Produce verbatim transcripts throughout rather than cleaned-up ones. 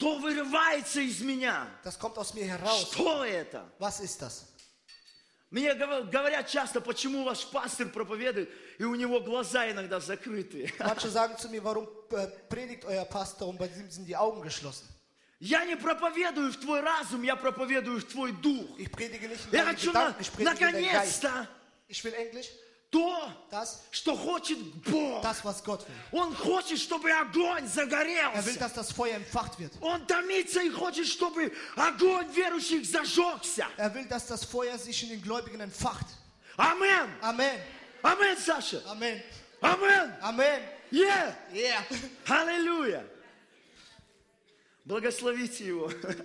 то вырывается из меня. Das kommt aus mir heraus. Что это? Was ist das? Мне говорят часто, почему ваш пастор проповедует, и у него глаза иногда закрыты. Manche sagen zu mir, warum äh, predigt euer Pastor und bei ihm sind die Augen geschlossen. Я не проповедую в твой разум, я проповедую в твой дух. Ich predige nicht in Я deinen хочу Gedanken, ich predige in deinen Geist. наконец-то Ich will Englisch, то, das, что хочет Бог. das, was Gott will. Он хочет, чтобы огонь Er will, загорелся. dass das Feuer entfacht wird. Он томится и хочет, чтобы огонь верующих зажегся. Er will, dass das Feuer sich in den Gläubigen entfacht. Амен. Amen. Амен, Саша. Amen. Амен. Amen. Yeah. Yeah. Аллилуйя. Благословите его.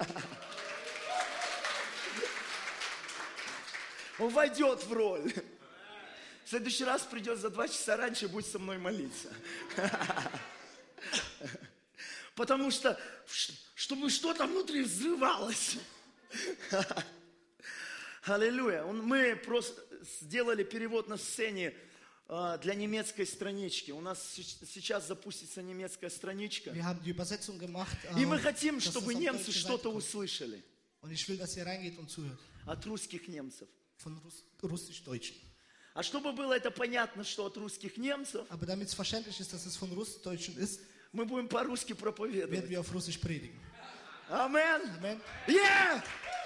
Он войдет в роль. В следующий раз придет за два часа раньше, будет со мной молиться. Потому что, чтобы что-то внутри взрывалось. Аллилуйя. Мы просто сделали перевод на сцене для немецкой странички. У нас сейчас запустится немецкая страничка. Wir haben die Übersetzung gemacht. И мы хотим, чтобы немцы что-то услышали. Und ich will, dass ihr reingeht und zuhört. От русских немцев. Von Russ Russisch-Deutschen. А чтобы было это понятно, что от русских немцев, Aber damit es verständlich ist, dass es von Russdeutschen ist, мы будем по-русски werden проповедовать. wir auf Russisch predigen. Амен. Amen. Yeah!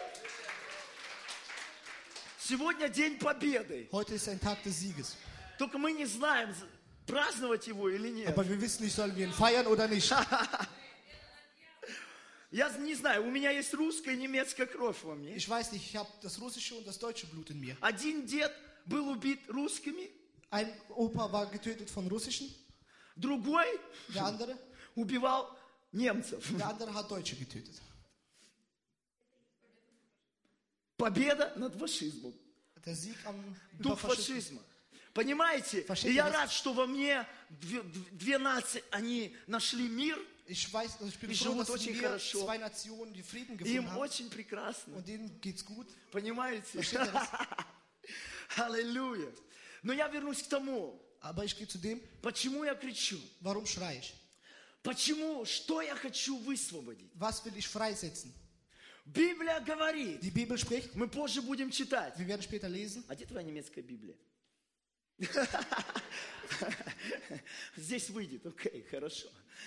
Сегодня день победы. Heute ist ein Tag des Sieges. Только мы не знаем, праздновать его или нет. Aber wir wissen nicht, sollen wir ihn feiern oder nicht. Я не знаю, у меня есть русская и немецкая кровь во мне. Ich weiß nicht, ich habe das russische und das deutsche Blut in mir. Один дед был убит русскими, Ein Opa war getötet von Russischen, другой der andere, убивал немцев. der andere hat Deutsche getötet. Победа над фашизмом. Der Sieg am Дух Überfaschismus. фашизма. Понимаете? Фашизм И я есть. рад, что во мне две, две нации, они нашли мир, Ich weiß, also ich bin Die froh, живут dass очень wir хорошо. zwei Nationen die Frieden и им gefunden haben. очень прекрасно. Und denen geht's gut. Понимаете? Versteht ihr das? Аллилуйя. Но я вернусь к тому, Aber ich gehe zu dem, почему я кричу. warum schreie ich? Почему? Что я хочу высвободить? Was will ich freisetzen? Библия говорит, Die Bibel spricht, мы позже будем читать. wir werden später lesen. А где твоя немецкая Библия? Здесь выйдет, окей, хорошо.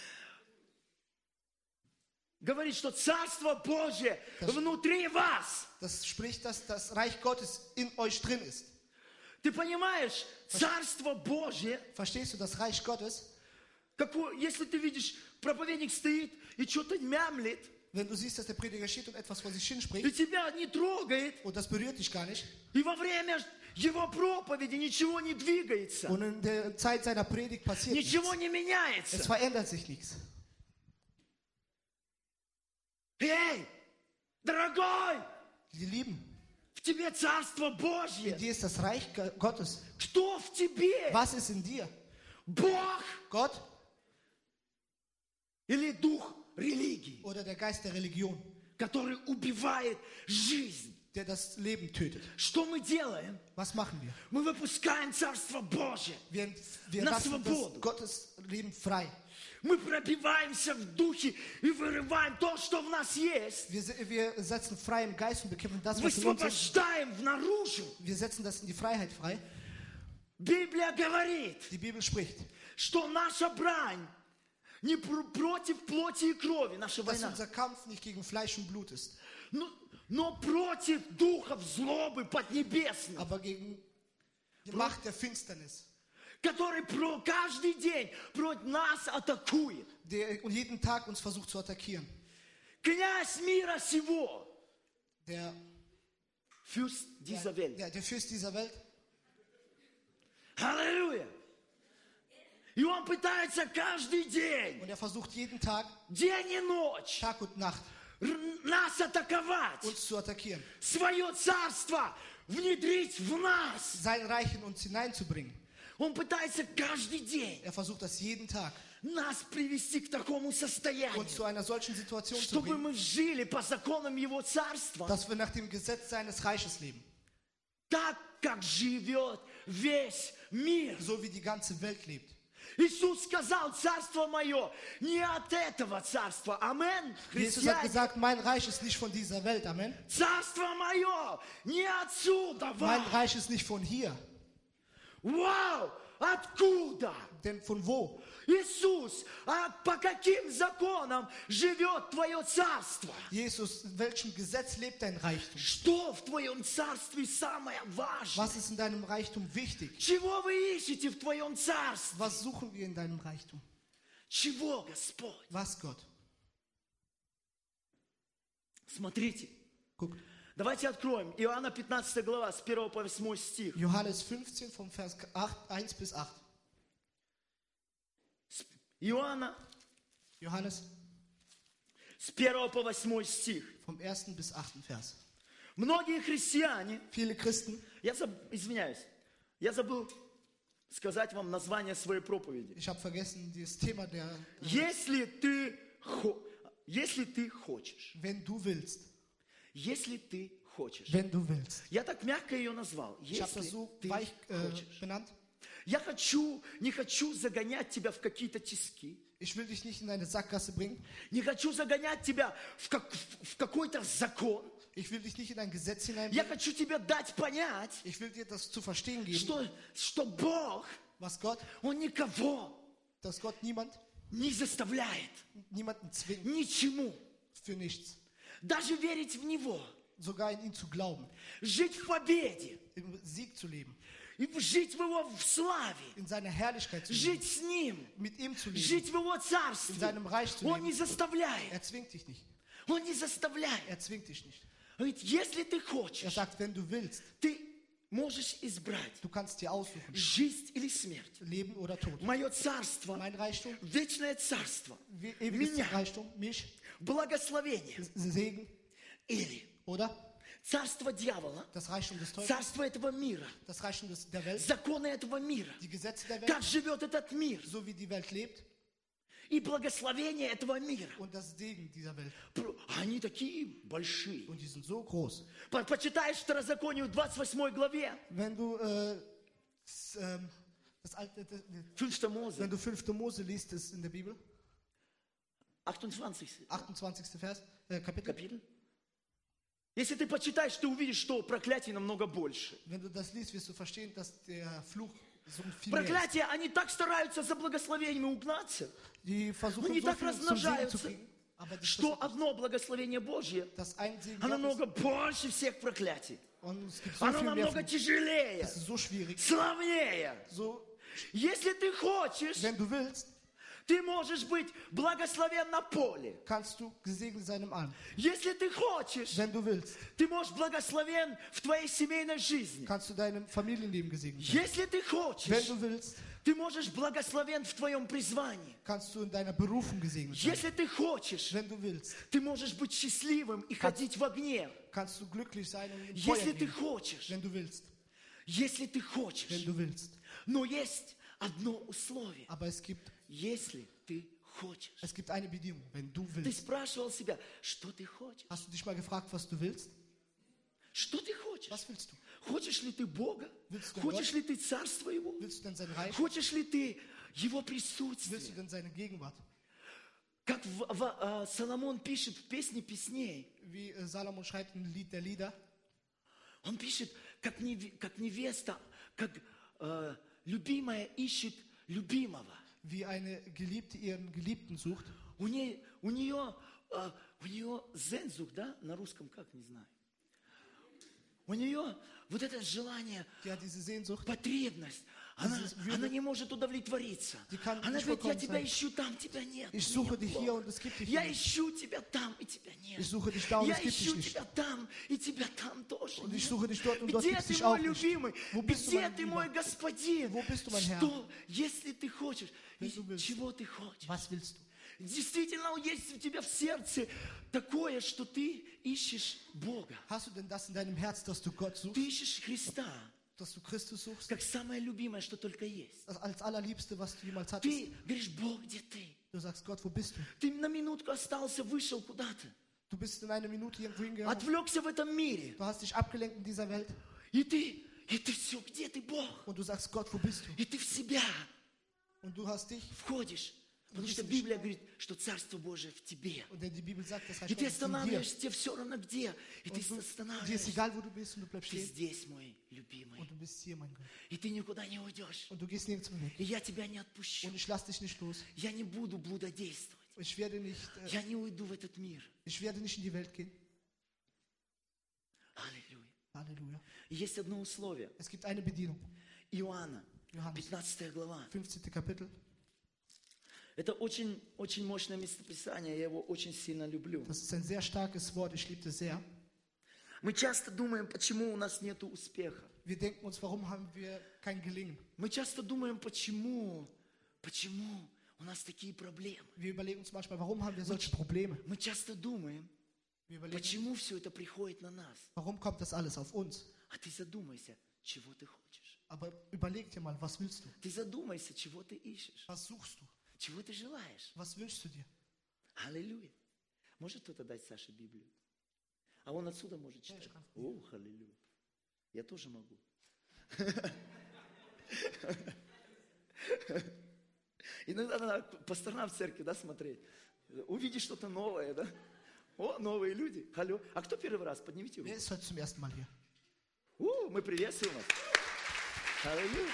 Говорит, что Царство Божье внутри вас. Das spricht, dass das Reich Gottes in euch drin ist. Ты понимаешь, Царство Божье, Verstehst du, das Reich Gottes, какое, если ты видишь, проповедник стоит и что-то мямлит, wenn du siehst, dass der Prediger steht und etwas vor sich hin и spricht тебя не трогает, und das berührt dich gar nicht и во время его проповеди ничего не двигается, und in der Zeit seiner Predigt passiert ничего nichts. не Es меняется. verändert sich nichts. Эй, дорогой, Die Lieben, в тебе Царство in Божье. dir ist das Reich Gottes. Кто в тебе? Was ist in dir? Бог Gott или дух религии, oder der Geist der Religion, который убивает жизнь? der das Leben tötet? Что мы делаем? Was machen wir? Мы выпускаем Царство Божье. Wir, wir Na lassen свободу. das Gottes Leben frei. Мы пробиваемся в духе и вырываем то, что в нас есть. Wir, se- wir setzen frei im Geist und bekämpfen das, was in uns ist. Высвобождаем наружу. Wir setzen das in die Freiheit frei. Библия говорит, Die Bibel spricht, что наша брань не пр- против плоти и крови, наша dass война, unser Kampf nicht gegen Fleisch und Blut ist, но, но против духов злобы поднебесных, aber gegen die Macht der Finsternis, который про каждый день против нас атакует. der jeden Tag uns versucht zu attackieren. Князь мира сего, Der, Fürst dieser der, Welt. der, der Fürst dieser Welt, Аллилуйя. И он пытается каждый день, und er versucht jeden Tag, день и ночь, Tag und Nacht, р- нас атаковать, uns zu attackieren, свое царство внедрить в нас. sein Reich in uns hineinzubringen. Он пытается каждый день Er versucht das jeden Tag, нас привести к такому состоянию, uns zu einer solchen Situation zu чтобы bringen, мы жили по законам Его Царства, dass wir nach dem Gesetz seines Reiches leben, так, как живет весь мир. so wie die ganze Welt lebt. Иисус сказал, царство мое не от этого царства. Амен. Jesus hat Христиане, gesagt, mein Reich ist nicht von dieser Welt. Amen. царство мое не отсюда. Mein Вау! Reich ist nicht von hier. Вау! Откуда? Denn von wo? Иисус, а по каким законам живет твое царство? Jesus, in welchem Gesetz lebt dein Reichtum? Что в твоем царстве самое важное? Was ist in deinem Reichtum wichtig? Чего вы ищете в твоем царстве? Was suchen wir in deinem Reichtum? Чего, Господь? Was, Gott? Смотрите, Guck, давайте откроем. Иоанна пятнадцатая глава, с первого по восьмой стих. Johannes fünfzehn vom Vers acht, eins bis acht. С- Иоанна Johannes с первого по восьмой стих. vom ersten bis achten Vers. Многие христиане, Viele Christen, я заб- извиняюсь, я забыл сказать вам название своей проповеди. ich habe vergessen, das Thema der, Если ты, хо- если ты хочешь, wenn du willst, если ты хочешь. wenn du willst. Я так мягко ее назвал. Ich habe das Если so ты weich äh, хочешь. benannt. Я хочу, не хочу загонять тебя в какие-то тиски. Ich will dich nicht in eine Sackgasse bringen. Не хочу загонять тебя в, как, в, в какой-то закон. Ich will dich nicht in ein Gesetz Я hineinbringen. хочу тебе дать понять, Ich will dir das zu verstehen geben, что, что Бог, was Gott, Он никого dass Gott niemand, не заставляет niemanden zwingt ничему. für nichts. Даже верить в Него. Sogar in ihn zu glauben, Жить в победе. im Sieg zu leben, И жить в Его в славе. in seiner Herrlichkeit zu leben, Жить с Ним. mit ihm zu leben. Жить в Его In царстве. seinem Reich zu Он leben. не заставляет. Er zwingt dich nicht. Он не заставляет. Er zwingt dich nicht. Ведь если ты Er хочешь, sagt, wenn du willst, ты можешь избрать du kannst dir aussuchen, жизнь или смерть. Leben oder Tod. Мое царство, Mein Reichtum, вечное царство, wie- ewiges меня, Reichtum, mich, благословение Segen или oder царство дьявола, das Reichtum des Teufels, царство этого мира, das Reichtum des, der Welt, законы этого мира, die Gesetze der Welt, как живет этот мир so wie die Welt lebt и благословение этого мира. und das Segen dieser Welt. Про- Они такие большие. Und die sind so groß. По- Почитаешь Второзаконие в двадцать восьмой главе, Wenn du, äh, das, ähm, das alte, das, фünfter Mose, wenn du fünfte Mose liest, ist in der Bibel, achtundzwanzigster achtundzwanzigste Vers, äh, Kapitel. капитал. Если ты почитаешь, ты увидишь, что проклятий намного больше. Wenn du das liest, wirst du verstehen, dass der Fluch so viel mehr ist. Проклятия, они так стараются за благословениями угнаться, Die versuchen они so так viel zum Segen zu размножаются, kriegen, aber das, что das, одно благословение Божье, das ein Segen оно Gottes, намного больше всех проклятий. und es gibt so Оно viel mehr намного Fluch. тяжелее, Das ist so schwierig. славнее. So, Если ты хочешь, wenn du willst, ты можешь быть благословен на поле. kannst du gesegnet sein im Alm. Если ты хочешь, Wenn du willst, ты можешь благословен в твоей семейной жизни. kannst du deinem Familienleben gesegnet sein. Если ты Wenn хочешь, du willst, ты можешь благословен в твоем призвании. kannst du in deiner Berufung gesegnet sein. Если ты хочешь, Wenn du willst, ты можешь быть счастливым и ходить в огне. kannst du glücklich sein und im Feuer Если ты gehen. хочешь, Wenn du willst, если ты wenn хочешь. du willst. Но есть одно условие. Aber es gibt, Если ты хочешь. es gibt eine Bedingung, wenn du Ты willst. спрашивал себя, что ты хочешь? Hast du dich mal gefragt, was du willst? Что ты хочешь? Was willst du? Хочешь ли ты Бога? Willst du Хочешь Gott? ли ты Царство Его? Willst du denn sein Reich? Хочешь ли ты Его Willst du присутствие? denn seine Gegenwart? Как в- в- а, Соломон пишет в «Песне песней», Wie äh, Salomon schreibt ein Lied der Lieder. он пишет, как, неве- как невеста, как э, любимая ищет любимого. Wie eine Geliebte ihren Geliebten sucht. У, ней, у нее, э, у нее зензух, да, на русском как, не знаю. У нее вот это желание, Die hat diese Sehnsucht. потребность, она, Dieses Würde- она не может удовлетвориться. Die kann Она nicht говорит, я vollkommen тебя sein. ищу там, тебя нет. Ich Мне suche dich плохо. hier und es gibt dich Я nicht. ищу тебя там, и тебя нет. Ich suche dich da und Я es gibt dich ищу nicht. тебя там, и тебя там тоже Und нет. ich suche dich dort und dort Где gibt es ты dich мой auch nicht. любимый? Wo bist du, Где mein ты Lieber? мой господин? Wo bist du, mein Herr? Что, если ты хочешь, Wenn и du willst. чего ты хочешь? Was willst du? Действительно, есть у тебя в сердце такое, что ты ищешь Бога. Hast du denn das in deinem Herz, dass du Gott suchst? Ты ищешь Христа, Dass du Christus suchst? как самое любимое, что только есть. Das als allerliebste, was du jemals hattest? Ты говоришь, Бог, где ты? Du sagst, Gott, wo bist du? Ты на минутку остался, вышел куда-то. Du bist in einer Minute irgendwo hingegangen. Отвлекся в этом мире. Du hast dich abgelenkt in dieser Welt. И ты, и ты все, где ты, Бог? Und du sagst, Gott, wo bist du? И ты в себя. Und du hast dich, входишь. Потому что Библия говорит, что Царство Божие в тебе. und denn die Bibel sagt, das И Reich ты Gottes ist in dir. останавливаешься, тебе все равно где. И ты Und du, dir ist останавливаешься. egal, wo du bist, und du bleibst Ты stehen. здесь, мой любимый. Und du bist hier, mein Gott. И ты никуда не уйдешь. Und du gehst nirgends mehr weg. И я тебя не отпущу. Und ich lasse dich nicht los. Я не буду блудодействовать. Ich werde nicht, äh, Я не уйду в этот мир. ich werde nicht in die Welt gehen. Аллилуйя. Halleluja. И есть одно условие. Es gibt eine Bedienung. Иоанна, Johannes, пятнадцатая глава. fünfzehntes Kapitel. Это очень, очень мощное местописание, я его очень сильно люблю. Das ist ein sehr starkes Wort. Ich liebe das sehr. Мы часто думаем, почему у нас нет успеха. Wir denken uns, warum haben wir kein Gelingen? Мы часто думаем, почему, почему у нас такие проблемы. Wir überlegen uns manchmal, warum haben wir solche Probleme? Мы часто думаем, Wir überlegen, почему все это приходит на нас. warum kommt das alles auf uns? А ты задумайся, чего ты хочешь. Aber überleg dir mal, was willst du? Ты задумайся, чего ты ищешь. Was suchst du? Чего ты желаешь. Was wünschst du dir? Аллилуйя. Может кто-то дать Саше Библию? А он отсюда может Ja, читать. ich kann. О, аллилуйя. Я тоже могу. Иногда надо по сторонам в церкви, да, смотреть. Увидишь что-то новое, да? О, новые люди. Алло. А кто первый раз? Поднимите руку. Wer ist heute zum ersten Mal hier? У, мы приветствуем вас. Аллилуйя.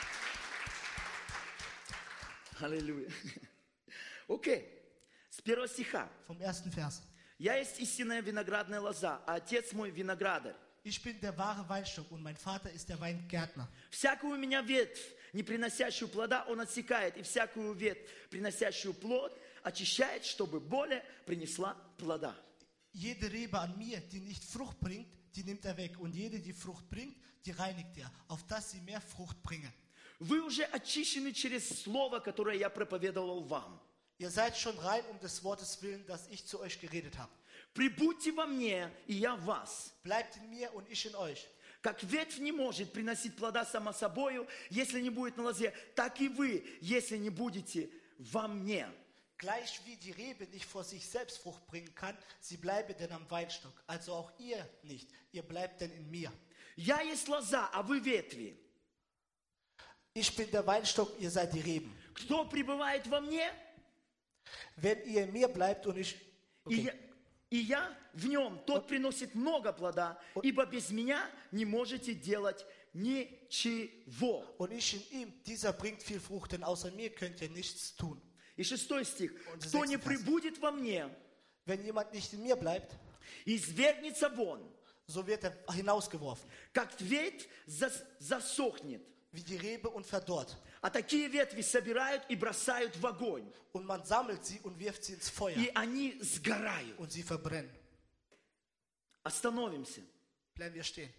Аллилуйя. Окей. С первого стиха. Vom ersten Vers. Я есть истинная виноградная лоза, а отец мой виноградарь. Ich bin der wahre Weinstock und mein Vater ist der Weingärtner. Всякую у меня ветвь, не приносящую плода, он отсекает, и всякую ветвь, приносящую плод, очищает, чтобы более принесла плода. Jede Rebe an mir, die nicht Frucht bringt, die nimmt er weg. Und jede, die Frucht bringt, die reinigt er, auf dass sie mehr Frucht bringen. Вы уже очищены через слово, которое я проповедовал вам. Ihr seid schon rein um des Wortes willen, das ich zu euch geredet habe. Прибудьте во мне, и я в вас. Bleibt in mir und ich in euch. Как ветвь не может приносить плода само собою, если не будет на лозе, так и вы, если не будете во мне. Gleich wie die Rebe nicht vor sich selbst Frucht bringen kann, sie bleibe denn am Weinstock. Also auch ihr nicht. Ihr bleibt denn in mir. Я есть лоза, а вы ветви. Ich bin der Weinstock, ihr seid die Reben. Кто пребывает во мне, Wenn ihr in mir bleibt und ich... и Okay. я, и я в нем, тот приносит много плода, ибо без меня не можете делать ничего. Und ich in ihm, dieser bringt viel Frucht, denn außer mir könnt ihr nichts tun. И шестой стих. Und Кто не sechster Vers. прибудет во мне, Wenn jemand nicht in mir bleibt, извергнется вон, so wird er hinausgeworfen, как ветвь зас- засохнет. wie die Rebe und verdorrt. А такие ветви собирают и бросают в огонь, Und man sammelt sie und wirft sie ins Feuer и они сгорают. und sie verbrennen. Остановимся. Bleiben wir stehen.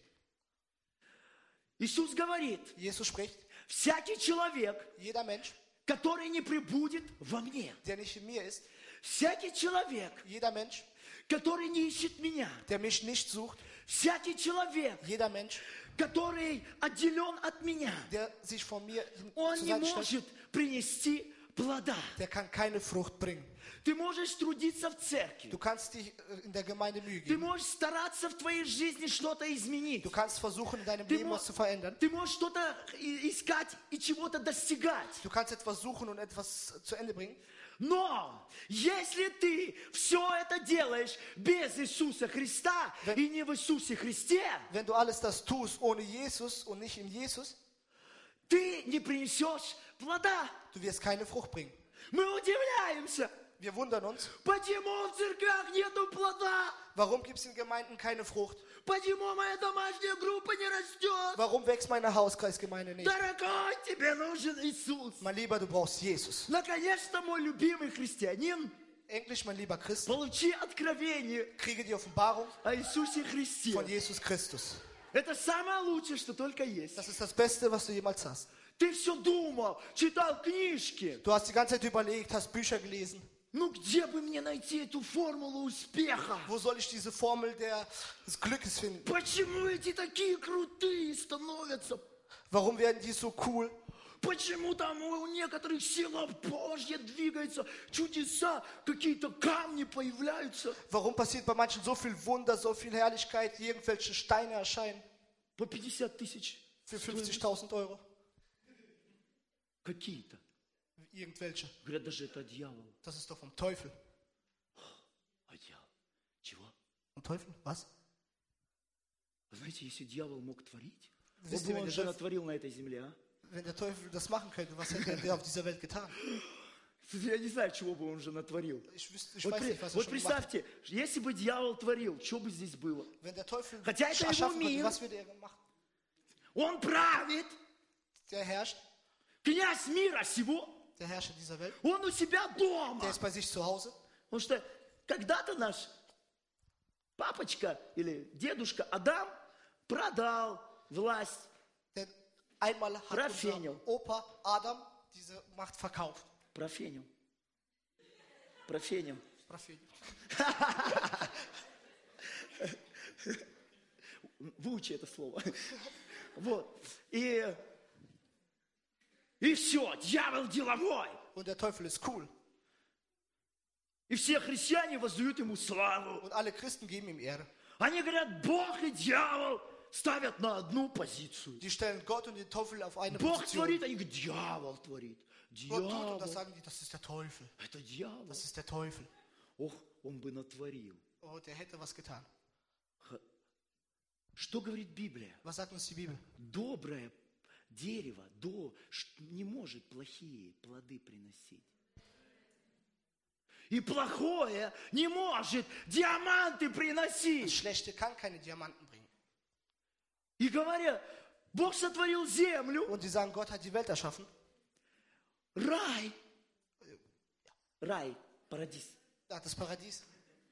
Иисус говорит, Jesus spricht, всякий человек, jeder Mensch, который не прибудет во мне, der nicht in mir ist, всякий человек, jeder Mensch, который не ищет меня, der mich nicht sucht, всякий человек, jeder Mensch, который отделен от меня, der sich von mir hin- он zur не Seite stellt, может принести плода. der kann keine Frucht bringen. Ты можешь трудиться в церкви. Du kannst dich äh, in der Gemeinde Mühe Ты geben. можешь стараться в твоей жизни что-то изменить. Du kannst versuchen, in deinem Ты, Leben мо- was zu verändern. ты можешь что-то и- искать и чего-то достигать. Du kannst etwas suchen und etwas zu Ende bringen. Но если ты все это делаешь без Иисуса Христа Wenn- и не в Иисусе Христе, Wenn du alles das tust ohne Jesus und nicht in Jesus, ты не принесешь плода. du wirst keine Frucht bringen. Мы удивляемся, Wir wundern uns, почему в церквях нету плода, warum gibt es in Gemeinden keine Frucht? почему моя домашняя группа не растет. Warum wächst meine Hauskreisgemeinde nicht? Дорогой, тебе нужен Иисус. Mein Lieber, du brauchst Jesus. Наконец-то мой любимый христианин, Endlich, mein lieber Christ, получи откровение kriege die Offenbarung о Иисусе Христе. von Jesus Christus. Это самое лучшее, что только есть. Das ist das Beste, was du jemals hast. Ты все думал, читал книжки. Du hast die ganze Zeit überlegt, hast Bücher gelesen. Ну где бы мне найти эту формулу успеха? Wo soll ich diese Formel der, des Glückes finden? Почему эти такие крутые становятся? Warum werden die so cool? Почему там у некоторых сила Божья двигается, чудеса, какие-то камни появляются? Warum passiert bei manchen so viel Wunder, so viel Herrlichkeit, irgendwelche Steine erscheinen По пятьдесят тысяч. für fünfzigtausend Euro? Какие-то. irgendwelche. Говорят, даже это от дьявола. Das ist doch vom Teufel. От дьявола. Чего? Vom Teufel? Was? Вы знаете, если дьявол мог творить, Wisst вот ihr, бы wenn он der же Teufel- натворил на этой земле, а? Wenn der Teufel das machen könnte, was hätte er auf dieser Welt getan? Я не знаю, чего бы он же натворил. Ich, wüsste, ich Вот, weiß при- nicht, was er вот schon gemacht hat. представьте, если бы дьявол творил, что бы здесь было? Wenn der Teufel Хотя это его erschaffen könnte, мир. was würde er machen? Он правит, Der herrscht, князь мира сего, der Herrscher dieser Welt. он у себя дома. Der ist bei sich zu Hause. Потому что когда-то наш папочка или дедушка Адам продал власть. Denn einmal hat Propheniel. unser Opa Adam diese Macht verkauft. Профенил. Профенил. Propheniel. Выучи это слово. Вот. И, и все, дьявол деловой. Und der Teufel ist cool. И все христиане воздают ему славу. Und alle Christen geben ihm Ehre. Они говорят, Бог и дьявол ставят на одну позицию. Die stellen Gott und den Teufel auf eine Бог Position. творит, они говорят, дьявол творит. Gott tut und Дьявол. das sagen die, das ist der Teufel. Это дьявол. Das ist der Teufel. Ох, он бы натворил. Oh, der hätte was getan. Что говорит Библия? Was sagt uns die Bibel? Доброе дерево до, ш- не может плохие плоды приносить. И плохое не может диаманты Das приносить. Schlechte kann keine Diamanten bringen. И говорят, Бог сотворил землю, Und die sagen, Gott hat die Welt erschaffen. рай. Рай, парадис. Er hat das Paradies.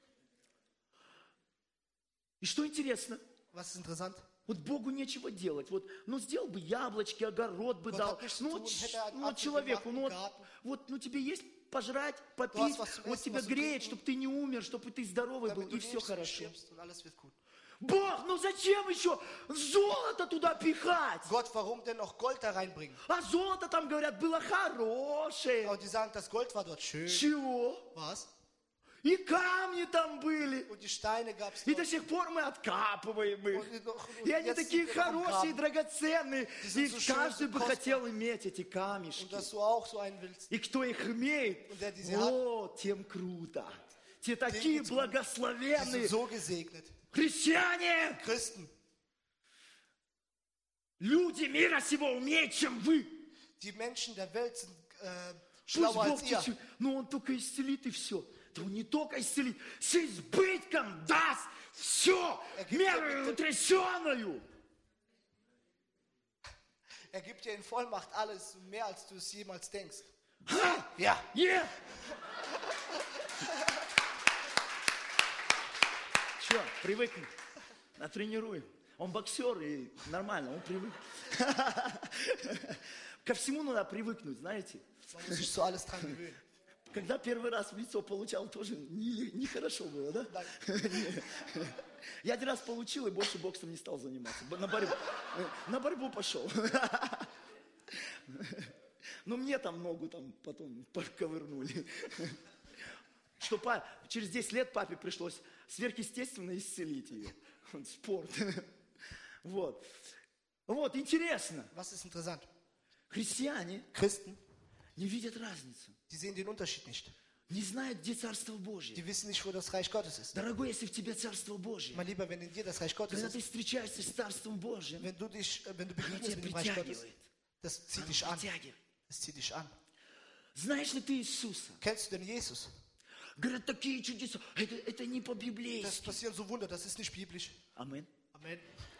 И что интересно, Was ist interessant? вот Богу нечего делать. Вот, ну, сделал бы яблочки, огород бы Gott дал. hat nichts zu Ну, tun, вот, hätte er einen ну, вот Apfel человеку, gemacht, ну, вот, einen Garten. вот, ну, тебе есть пожрать, Du попить, hast was zum вот Essen, тебя was zu греет, trinken. чтобы ты не умер, чтобы ты здоровый был, Damit и du все lebst und хорошо. stirbst und alles wird gut. Бог, ну зачем еще золото туда пихать? Gott, warum denn noch Gold da reinbringen? А золото там, говорят, было хорошее. Und die sagen, das Gold war dort schön. Чего? Was? И камни там были. Und die Steine gab es И до dort. сих пор мы откапываем их. Und, noch- und И они jetzt такие sind wir noch am хорошие, Graben. драгоценные. Die sind И so schön, каждый so бы kostbar. хотел иметь эти Und камешки. dass du auch so einen willst. И кто их имеет, Und der diese hat, вот, тем круто. Те denen такие geht's gut. Die благословенные sind so gesegnet. христиане. Christen, Люди мира сего умнее, чем вы. die Menschen der Welt sind äh, Пусть schlauer Бог als ihr. чуть-чуть, но Он только исцелит и все. Да Он не только исцелит, с избытком даст все, Er gibt меру dir- утрясенную. Er gibt dir in Vollmacht alles, mehr als du es jemals denkst. Ха! Ja. Е! Че, привыкнет? Натренируем. Он боксер и нормально, он привык. Ко всему надо привыкнуть, знаете. Man muss sich zu alles dran gewöhnen. Когда первый раз в лицо получал, тоже не- нехорошо было, да? Да. Я один раз получил и больше боксом не стал заниматься. Б- На борьбу, на борьбу пошел. Но мне там ногу там потом ковырнули. Что па- через десять лет папе пришлось сверхъестественно исцелить ее. Вот, спорт. Вот. Вот, интересно. Was ist interessant? Христиане Christen, не видят разницу. die sehen den Unterschied nicht. Не знают, где Царство Божье. Die wissen nicht, wo das Reich Gottes ist. Дорогой, если в тебе Царство Божье, Mein Lieber, wenn in dir das Reich Gottes когда ist, ты встречаешься с Царством Божьим, wenn du dich, äh, wenn du оно begegnest тебя mit dem Reich Gottes, притягивает. das zieht Оно dich an. притягивает. Das zieht dich an. Знаешь ли ты Иисуса? Kennst du denn Jesus? Говорят, такие чудеса. Это, это не Das по-библейски. passieren so Wunder, das ist nicht biblisch. Амин. Amen.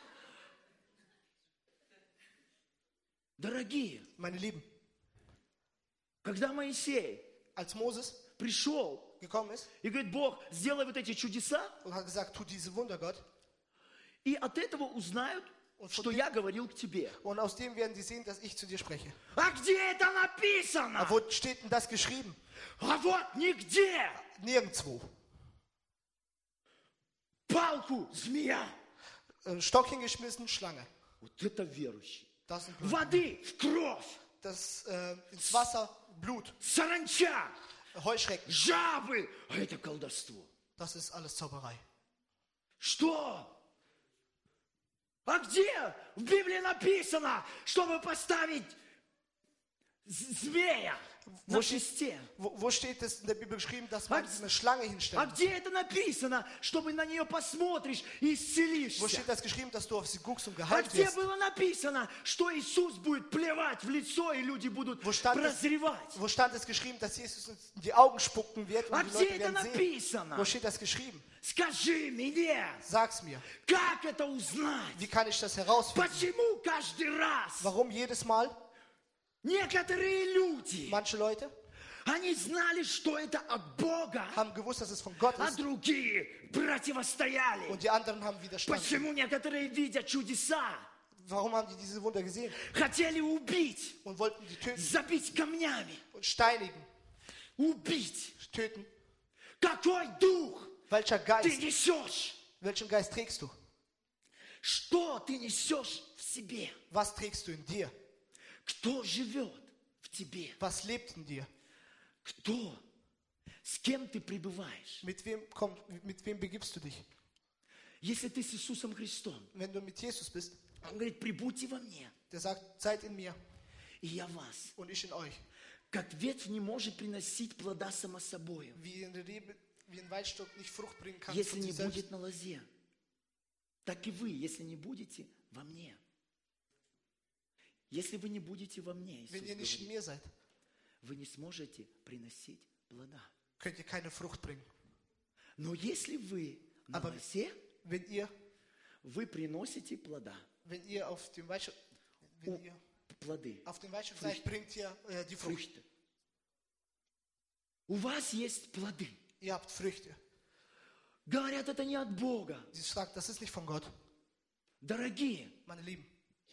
Dорогие, Meine Lieben, когда Моисей als Moses пришел gekommen ist и говорит, Бог, сделай вот эти чудеса, und hat gesagt, tu diese Wunder, Gott, и от этого узнают, Und что von dem- я говорил к тебе. und aus dem werden sie sehen, dass ich zu dir spreche. А где это написано? Aber wo steht denn das geschrieben? А вот нигде. Nirgendwo. Палку, змея. Äh, Stock hingeschmissen, Schlange. Вот это верующий. Das sind Gläubige. Воды в кровь, Das äh, ins Wasser, Blut, саранча, Heuschrecken. жабы. А это колдовство. Das ist alles Zauberei. Что? А где в Библии написано, чтобы поставить з- змея? на Wo steht, кресте. wo, wo steht es in der Bibel geschrieben, dass man eine Schlange А hinstellt? где это написано, чтобы на нее посмотришь и Wo исцелишься? steht das geschrieben, dass du auf sie guckst und А geheilt где wirst? было написано, что Иисус будет плевать в лицо, и люди будут Wo stand, es, прозревать? wo stand es geschrieben, dass Jesus uns in die Augen spucken wird А und die где Leute это werden sehen? написано? Wo steht das geschrieben? Скажи мне, Sag's mir. как это узнать? Wie kann ich das herausfinden? Почему каждый раз Warum jedes Mal некоторые люди, manche Leute они знали, что это от Бога, haben gewusst, dass es von Gott а ist другие противостояли? und die anderen haben widerstanden? Почему некоторые, видя чудеса, Warum haben die diese Wunder gesehen хотели убить, und wollten die töten забить камнями, und steinigen, убить? töten? Какой дух Welcher ты Geist, несешь? welchen Geist trägst du? Что ты несешь в себе? Was trägst du in dir? Кто живет в тебе? Was lebt in dir? Кто? С кем ты пребываешь? Mit wem, komm, mit wem begibst du dich? Если ты с Иисусом Христом, Wenn du mit Jesus bist, Он говорит, прибудьте во мне, der sagt, seid in mir и я в вас. und ich in euch. Как ветвь не может приносить плода само собою, Wie eine Rebe, wie ein Weinstock nicht Frucht bringen kann если von не sich selbst, будет на лозе, так и вы, если не будете во мне. Если вы не будете во мне, Иисус wenn ihr nicht in говорит, mir seid, вы не сможете приносить плода. könnt ihr keine Frucht bringen. Но если вы на Aber лозе, wenn ihr, вы приносите плода, wenn ihr auf dem Weinstock, wenn Oh. ihr плоды, auf dem Weinstock seid, bringt ihr äh, die Frucht. фрукты. У вас есть плоды. Ihr habt Früchte. Говорят, это не от Бога. Sie sagt, das ist nicht von Gott, Дорогие, meine Lieben.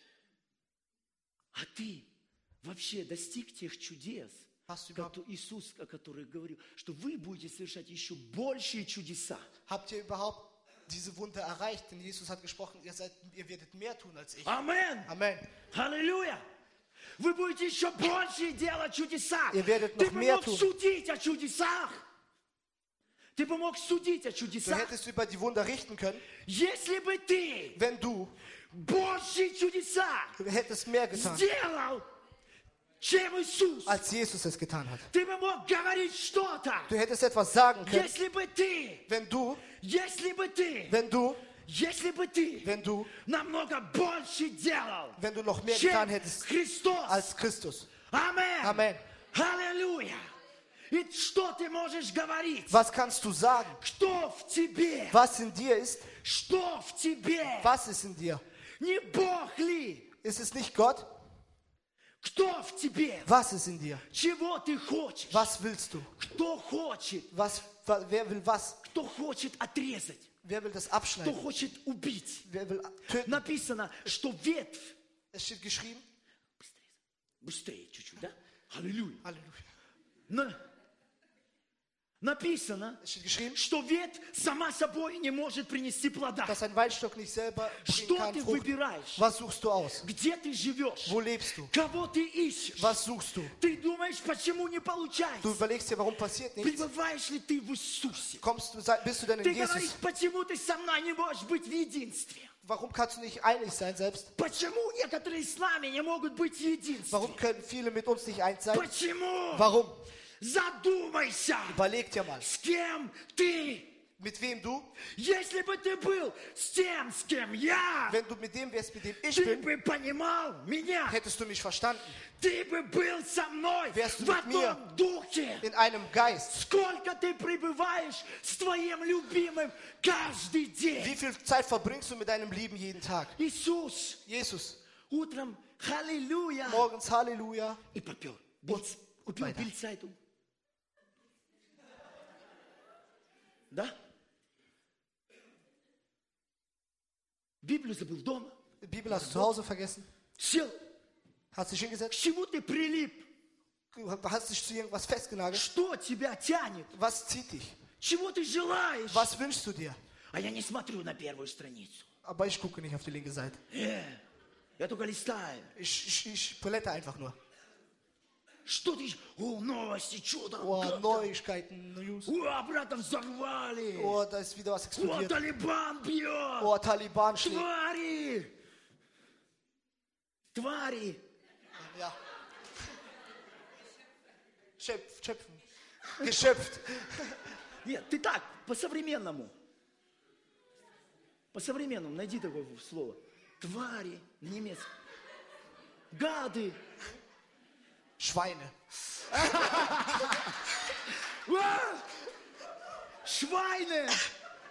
а ты вообще достиг тех чудес, Hast du как überhaupt, Иисус, о которых говорил, что вы будете совершать еще большие чудеса. habt ihr überhaupt diese Wunder erreicht? Denn Jesus hat gesprochen, ihr, seid, ihr werdet mehr tun als ich. Амен! Amen. Аллилуйя! Вы будете еще больше делать чудеса. Ihr werdet Ты noch бы mehr мог tun. судить о чудесах. Ты бы мог судить о Du чудесах. hättest über die Wunder richten können, Если бы ты wenn du, большие чудеса du hättest mehr getan, сделал, чем Иисус, als Jesus es getan hat. ты бы мог говорить что-то. Du hättest etwas sagen können, Если бы ты, wenn du, если бы ты, wenn du, если бы ты wenn du, намного больше делал, wenn du noch mehr чем getan hättest Христос. als Christus. Амен. Amen. Аллилуйя. И что ты можешь говорить? Was kannst du sagen? Кто в тебе? Was in dir ist? Что в тебе? Was ist in dir? Не Бог ли? Ist es nicht Gott? Кто в тебе? Was ist in dir? Чего ты хочешь? Was willst du? Кто хочет? Was, wa- wer will was? Кто хочет отрезать? Wer will das Кто abschneiden? хочет убить? Wer will töten? Написано, что ветвь... Es steht geschrieben. Быстрее, быстрее чуть-чуть, да? Аллилуйя. Halleluja. На- Написано, Es steht geschrieben, что ветвь сама собой не может принести плода. dass ein Weinstock nicht selber bringen Что kann ты Frucht. выбираешь? Was suchst du aus? Где ты живешь? Wo lebst du? Кого ты ищешь? Was suchst du? Ты думаешь, почему не Du получается? überlegst dir, warum passiert nichts. Пребываешь ли ты в Иисусе? Kommst du, sei- bist du denn Ты in говоришь, Jesus? почему ты со мной не можешь быть в единстве? Warum kannst du nicht einig sein selbst? Почему некоторые с нами не могут быть в единстве? Warum können viele mit uns nicht eins sein? Почему? Warum? Задумайся, Überleg dir mal, с кем ты? mit wem du, Если бы ты был с тем, с кем я, wenn du mit dem wärst, mit dem ich ты bin, бы понимал меня. hättest du mich verstanden. Ты бы был со мной Wärst du в mit mir одном духе. in einem Geist. Сколько ты пребываешь с твоим любимым каждый Wie день. viel Zeit verbringst du mit deinem Lieben jeden Tag? Иисус Jesus, утром, аллилуйя, morgens Halleluja и попер. Бильц. Купил weiter. Бильцайту. Да? Библию забыл дома. Die Bibel hast du zu Hause vergessen, Сел. hast dich К hingesetzt, чему ты прилип? hast dich zu irgendwas festgenagelt. Что тебя тянет? Was zieht dich? Чего ты желаешь? Was wünschst du dir? А я не смотрю на первую страницу. Aber ich gucke nicht auf die linke Seite. Э, я только листаю. Ich, ich, ich blätter einfach nur. Что ты... О, новости, что там? Oh, как там? Neuigkeiten, News. О, обратно взорвали. Oh, da ist wieder was О, explodiert. Талибан бьет. Oh, Taliban schlägt. Твари. Твари. Ja. Schöpf, schöpfen. Geschöpft. Нет, ты так, по-современному. По-современному, найди такое слово. Твари на немецком. Гады. Schweine. А! Швайны.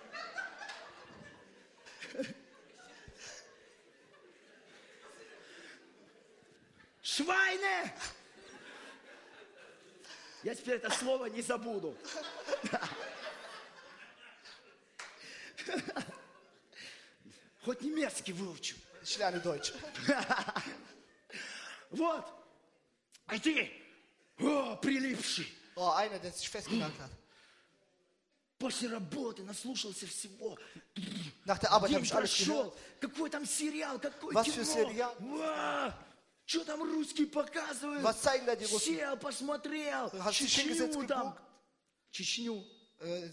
Швайны. Я теперь это слово не забуду. Хоть немецкий выучу. Ich lerne Deutsch. Вот. А ты, о, прилипший. Oh, einer, der sich festgenagelt hat. После работы наслушался всего. Nach der Arbeit habe День ich alles прошел. gehört. Какой там сериал, какой Was кино. für Serial? Ва! Что там русские показывают? Was zeigen da die Russen? Сел, посмотрел. Hast dich hingesetzt, Чечню там. geguckt? Чечню. Äh,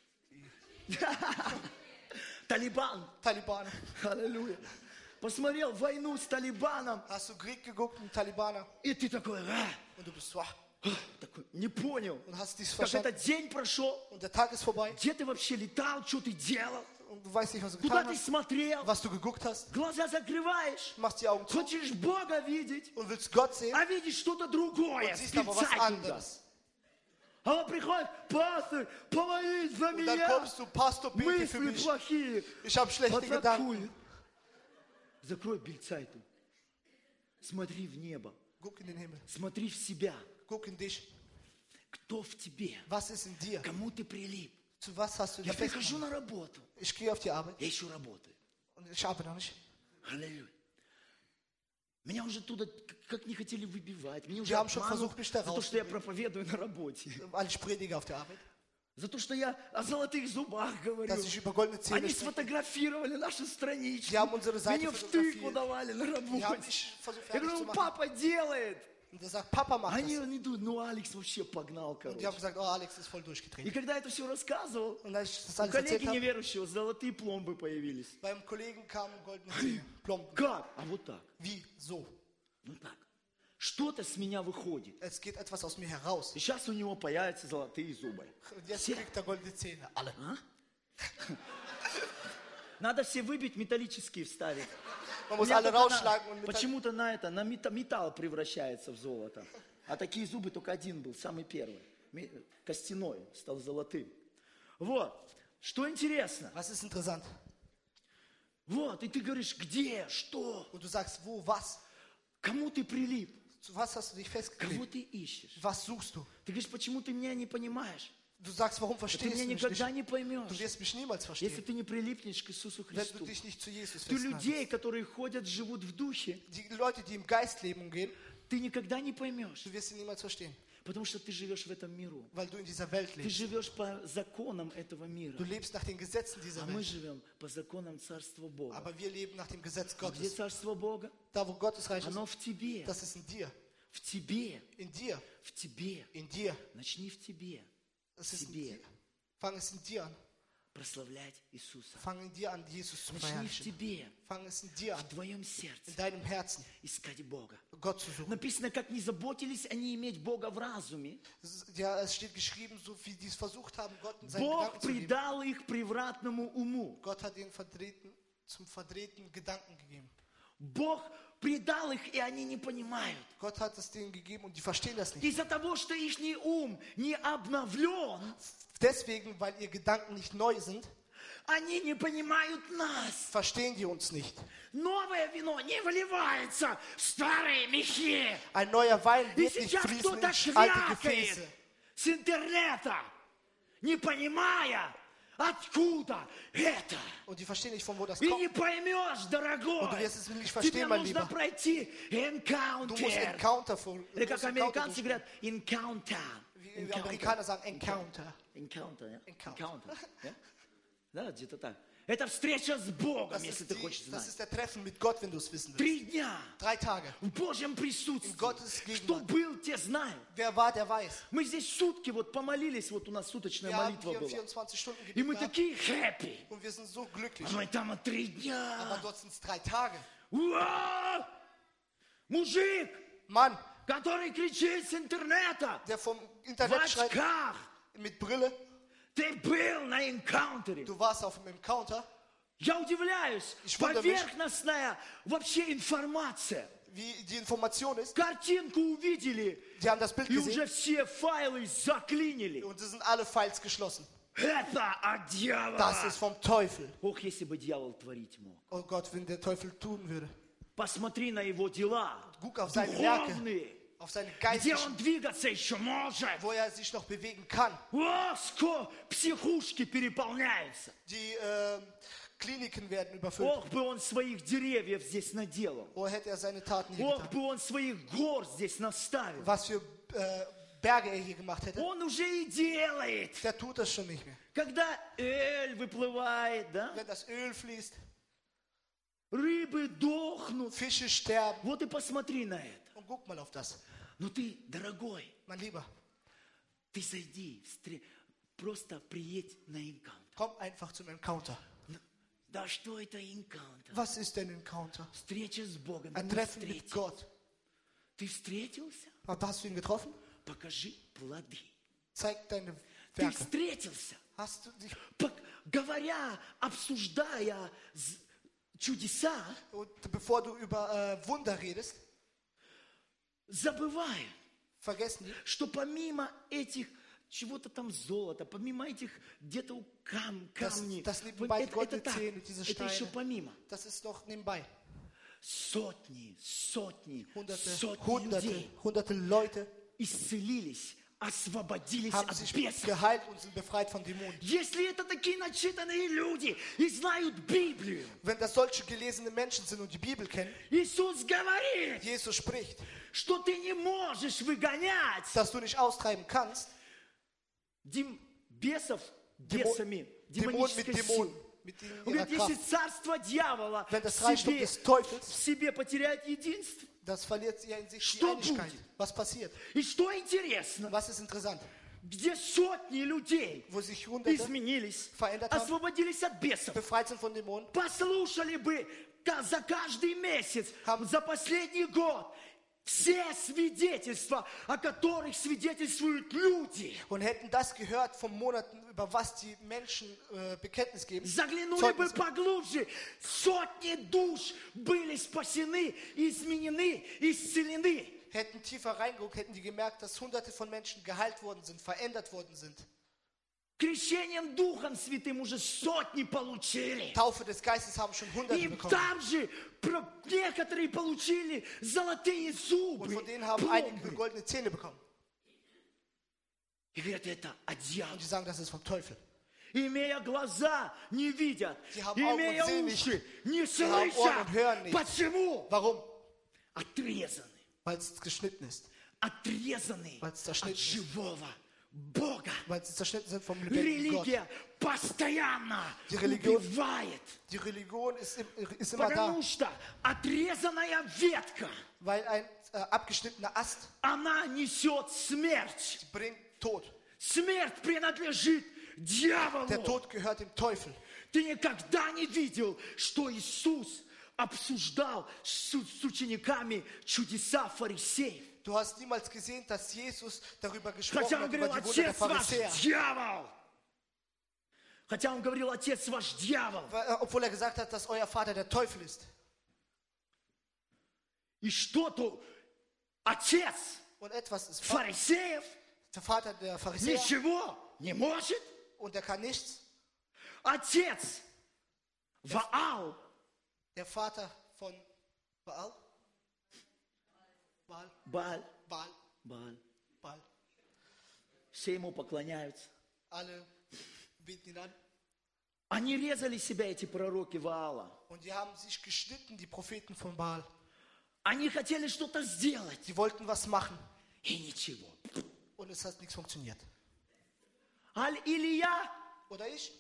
Талибан. Taliban. Аллилуйя. Посмотрел войну с Талибаном. Hast du Krieg geguckt mit Talibaner? И ты такой, а, Und du bist so, такой, не понял. und hast dies Как verstanden. этот день прошел. Und der Tag ist vorbei. Где ты вообще летал, что ты делал? Und du weißt nicht, was du Куда getan ты hast, смотрел? was du geguckt hast. Глаза закрываешь. Machst die Augen zu Хочешь Бога видеть, und willst Gott sehen а видишь что-то другое. und siehst aber was anderes. А он приходит, пастор, помолись за Und dann меня. kommst du, Pastor, bete für Мысли mich. плохие. Ich habe schlechte Вот Gedanken. такую. Закрой бельцайту. Смотри в небо. Guck in den Himmel. Смотри в себя. Guck in dich. Кто в тебе? Was ist in dir? Кому ты прилип? Zu was hast du Я dich прихожу festgemacht? на работу. Ich gehe auf die Arbeit Я еще работаю. und ich arbeite noch nicht. Аллилуйя. Меня уже туда к- как не хотели выбивать. Меня уже Die haben schon обманывают versucht, mich da за то, что я rauszuwählen. проповедую на работе. Weil ich predige auf der Arbeit. За то, что я о золотых зубах говорю. Dass ich über goldene Zähne Они spreche. сфотографировали нашу страничку. Die haben unsere Seite Меня в fotografiert. тыкву давали на Die haben работе. mich versucht Я fertig говорю, zu ну machen. папа делает. Und er sagt, Papa macht Они das. не думают, ну Алекс вообще погнал, Und die haben короче. gesagt, oh, Alex ist voll И durchgedreht. когда я это все рассказывал, Und als ich das у alles коллеги erzählt habe, неверующего золотые пломбы появились. beim Kollegen kamen goldene Zähne, Plomben. Как? А вот так. Wie? So. Ну так. Что-то с меня выходит. Es geht etwas aus mir heraus. И сейчас у него появятся золотые зубы. Und jetzt Все. kriegt er goldene Zähne. Alle. Надо все выбить, металлические вставить. Man У muss меня alle только на- rausschlagen und mit почему-то на это, на мета- металл превращается в золото. А такие зубы только один был, самый первый. Ми- Костяной, стал золотым. Вот. Что интересно. Was ist interessant? Вот, и ты говоришь, где, что, Und du sagst, wo, was? кому ты прилип, Zu was hast du dich кого festgeklebt? ты ищешь. Was suchst du? Ты говоришь, почему ты меня не понимаешь? Du sagst, warum Ты verstehst меня du mich никогда nicht? не Du поймешь, wirst mich niemals если verstehen, ты не прилипнешь к Иисусу wenn Христу. du dich nicht zu Jesus Ты людей, festnagst. которые ходят, живут в духе, Die Leute, die im Geist leben und gehen, ты никогда не поймешь, du wirst sie niemals verstehen, потому что ты живешь в этом миру. weil du in dieser Welt Ты lebst. живешь по законам этого мира. Du lebst nach den Gesetzen dieser А мы Welt. живем по законам Царства Бога. Aber wir leben nach dem Gesetz А где Gottes. Царство Бога? Da, wo Gottes Reich ist, Оно в тебе. das ist in dir. В тебе. In dir. В тебе. In dir. Начни в тебе Es ist in Тебе. dir. Fang es in dir an. прославлять Иисуса. Fang in dir an, Jesus zu Начни в verherrlichen. тебе, Fang es in dir в an, твоем сердце in deinem Herzen, искать Бога. Gott zu suchen. Написано, как не заботились они иметь Бога в разуме. Ja, es steht geschrieben, so wie die es versucht haben, Gott in seinen Бог Gedanken zu geben. предал их превратному уму. Gott hat ihnen verdrehten, zum verdrehten Gedanken gegeben. Бог предал их, и они не понимают. Gott hat es denen gegeben und die verstehen das nicht. Из-за того, что их ум не обновлен, Deswegen, weil ihr Gedanken nicht neu sind, они не понимают нас. verstehen die uns nicht. Новое вино не вливается в старые мехи. Ein neuer Wein И wird nicht сейчас fließen кто-то in alte швякает Gefäße. с интернета, не понимая, откуда это. Und die verstehen nicht, von wo das И kommt. не поймешь, дорогой. Und du wirst es nicht Тебе verstehen, mein нужно Lieber. пройти Du musst encounter. Encounter vor. du Или как musst Encounter американцы durchgehen. говорят, encounter. Wie die Amerikaner sagen, Encounter. Encounter, ja? Encounter. Encounter, ja? Да, где-то так. Это встреча с Богом, Das если ist, ты die, хочешь das знать. ist der Treffen mit Gott, wenn du es wissen willst. Три дня Drei Tage. в Божьем In присутствии. Gottes Кто Gegenwart. был, те знают. Wer war, der weiß. Мы здесь сутки вот помолились, вот у нас суточная Wir haben молитва hier была. vierundzwanzig Stunden И мы Gebet gehabt такие хэппи. und wir sind so glücklich. А мы там три Aber дня. dort sind es drei Tage. Уа! Мужик, Mann, который кричит с интернета, der vom в Internet schreit очках. mit Brille. Ты был на энкаунтере. Du warst auf dem Encounter. Я удивляюсь, Ich wundere mich. поверхностная вообще информация. Wie die Information ist. Картинку увидели, Die haben das Bild и уже gesehen все файлы заклинили. und es sind alle Files geschlossen. Это от дьявола. Das ist vom Teufel. Ох, если бы дьявол творить мог. Oh Gott, wenn der Teufel tun würde. Посмотри на его дела, Guck auf seine Werke, духовные, auf seine где он geistlichen, двигаться еще может. wo er sich noch bewegen kann. Ох, сколько психушки переполняются. Die äh, Kliniken werden überfüllt. Ох, бы он своих деревьев здесь наделал. Wo hätte er seine Taten hier Ох, getan? бы он своих гор здесь наставил. Was für äh, Berge er hier gemacht hätte. Он уже и делает. Der tut das schon nicht mehr. Когда эль выплывает, да? Wenn das Öl fließt, Рыбы дохнут. Fische sterben. Вот и посмотри на это. Und guck mal auf das. Ну ты, дорогой, Mein Lieber, ты зайди, встр- просто приедь на энкаунтер. komm einfach zum Encounter. Да что это энкаунтер? Was ist denn Encounter? Встреча с Богом. Ein Мы Treffen mit встретились. Gott. Ты встретился? Und hast du ihn getroffen? Покажи плоды. Zeig deine Ты Werke. встретился? Hast du dich, Пок- Говоря, обсуждая з- чудеса, und bevor du über äh, Wunder redest, забывая, vergessen die, что помимо этих чего-то там золота, помимо этих где-то у кам, Das- камни, das вот nebenbei это, это goldene так, Zähne, diese это еще Steine. помимо. das ist noch nebenbei. Сотни, сотни, Hunderte, сотни hunderte, людей hunderte Leute исцелились, освободились haben от sich бесов. geheilt und sind befreit von Dämonen. Если это такие начитанные люди и знают Библию, Wenn das solche gelesene Menschen sind und die Bibel kennen, Иисус говорит, Jesus spricht, что ты не можешь выгонять dass du nicht austreiben kannst, дем- бесов Dämo- бесами, Dämonen mit демонической Dämonen, силой. mit ihnen Он ihrer говорит, если Kraft. царство дьявола Wenn das в Reichtum себе, des в Teufels, себе потеряет единство. das verliert ja in sich die Что Einigkeit. будет? Was passiert? И что интересно, Was ist interessant? где сотни людей Wo sich Hunderte изменились, verändert haben, освободились от бесов, befreit sind von Dämonen, послушали бы ка- за каждый месяц, Haben- за последний год, все свидетельства, о которых свидетельствуют люди. und hätten das gehört von Monaten, über was die Menschen äh, Bekenntnis geben, Заглянули бы Zeugnis geben. поглубже. Сотни душ были спасены, изменены, исцелены. Hätten tiefer reingeguckt, hätten die gemerkt, dass hunderte von Menschen geheilt worden sind, verändert worden sind. Крещением Духом Святым уже сотни получили. Taufe des Geistes haben schon hunderte И bekommen. там же про- некоторые получили золотые зубы, Und von denen haben einige пломбы. goldene Zähne bekommen. И говорят, это от дьявола. Und die sagen, das ist vom Teufel. Имея глаза, не видят. Sie haben Augen Имея und sehen nicht. уши, не Sie haben Ohren слышат. und hören nicht. Почему? Warum? Отрезаны. Weil es geschnitten ist. Отрезаны Weil es от zerschnitten ist. живого Бога. Weil sie zerschnitten sind vom lebendigen Gott. Религия постоянно Die Religion- убивает. Die Religion ist, im, ist immer da, Потому что отрезанная ветка, weil ein äh, abgeschnittener Ast она несет смерть. bringt Tod. Смерть принадлежит дьяволу. Der Tod gehört dem Teufel. Ты никогда не видел, что Иисус обсуждал с, с учениками чудеса фарисеев. Du hast niemals gesehen, dass Jesus darüber gesprochen Хотя он hat, über говорил, die Wunder der отец ваш Pharisäer. дьявол. Хотя он говорил, отец ваш дьявол. Weil, äh, Obwohl er gesagt hat, dass euer Vater der Teufel ist. И что-то отец Und etwas ist Fa- фарисеев der Vater der Pharisäer ничего не может. und er kann nichts. Отец Ваал Der Vater von Baal? Baal? Бааль, Baal? Бааль. Baal. Все ему поклоняются. Alle beten ihn an. Они резали себя, эти пророки Ваала. Und die haben sich geschnitten, die Propheten von Baal. Они хотели что-то сделать. Die wollten was machen И ничего. und es hat nichts funktioniert. Аль Илья. Oder ich?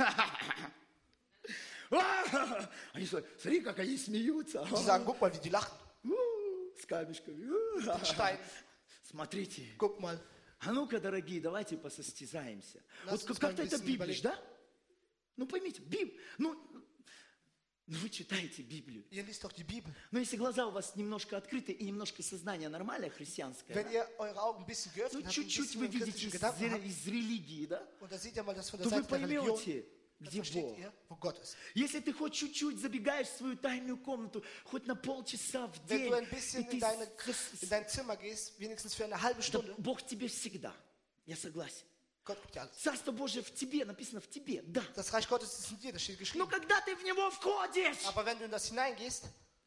А! Они что, смотри, как они смеются. Die sagen, guck mal, wie die lachen. У, С камешками. У. Mit Steinen. Смотрите. Guck mal. А ну-ка, дорогие, давайте посостязаемся. Lass Вот uns как-то mal ein это bisschen Библия, überlegen. да? Ну поймите, Биб... ну, Ну вы читаете Библию. Ihr liest doch die Bibel. Но если глаза у вас немножко открыты и немножко сознание нормальное христианское, Wenn ihr eure Augen ein bisschen geöffnet ну habt, ein чуть-чуть bisschen вы den видите christlichen из, Gedanken habt, из религии, да, und da seht ihr mal das von der то вы Seite der Religion, поймете, dann где versteht Бог. ihr, wo Gott ist. Если ты хоть чуть-чуть забегаешь в свою тайную комнату, хоть на полчаса в Wenn день, du ein и bisschen ты in, deine, с- in dein Zimmer gehst, wenigstens für eine halbe да Stunde, Бог тебе всегда. Я согласен. Gott gibt dir alles. Царство Божие в тебе, написано в тебе, да. Das Reich Gottes ist in dir, das steht Но geschrieben. когда ты в него входишь, Aber wenn du in das hineingehst,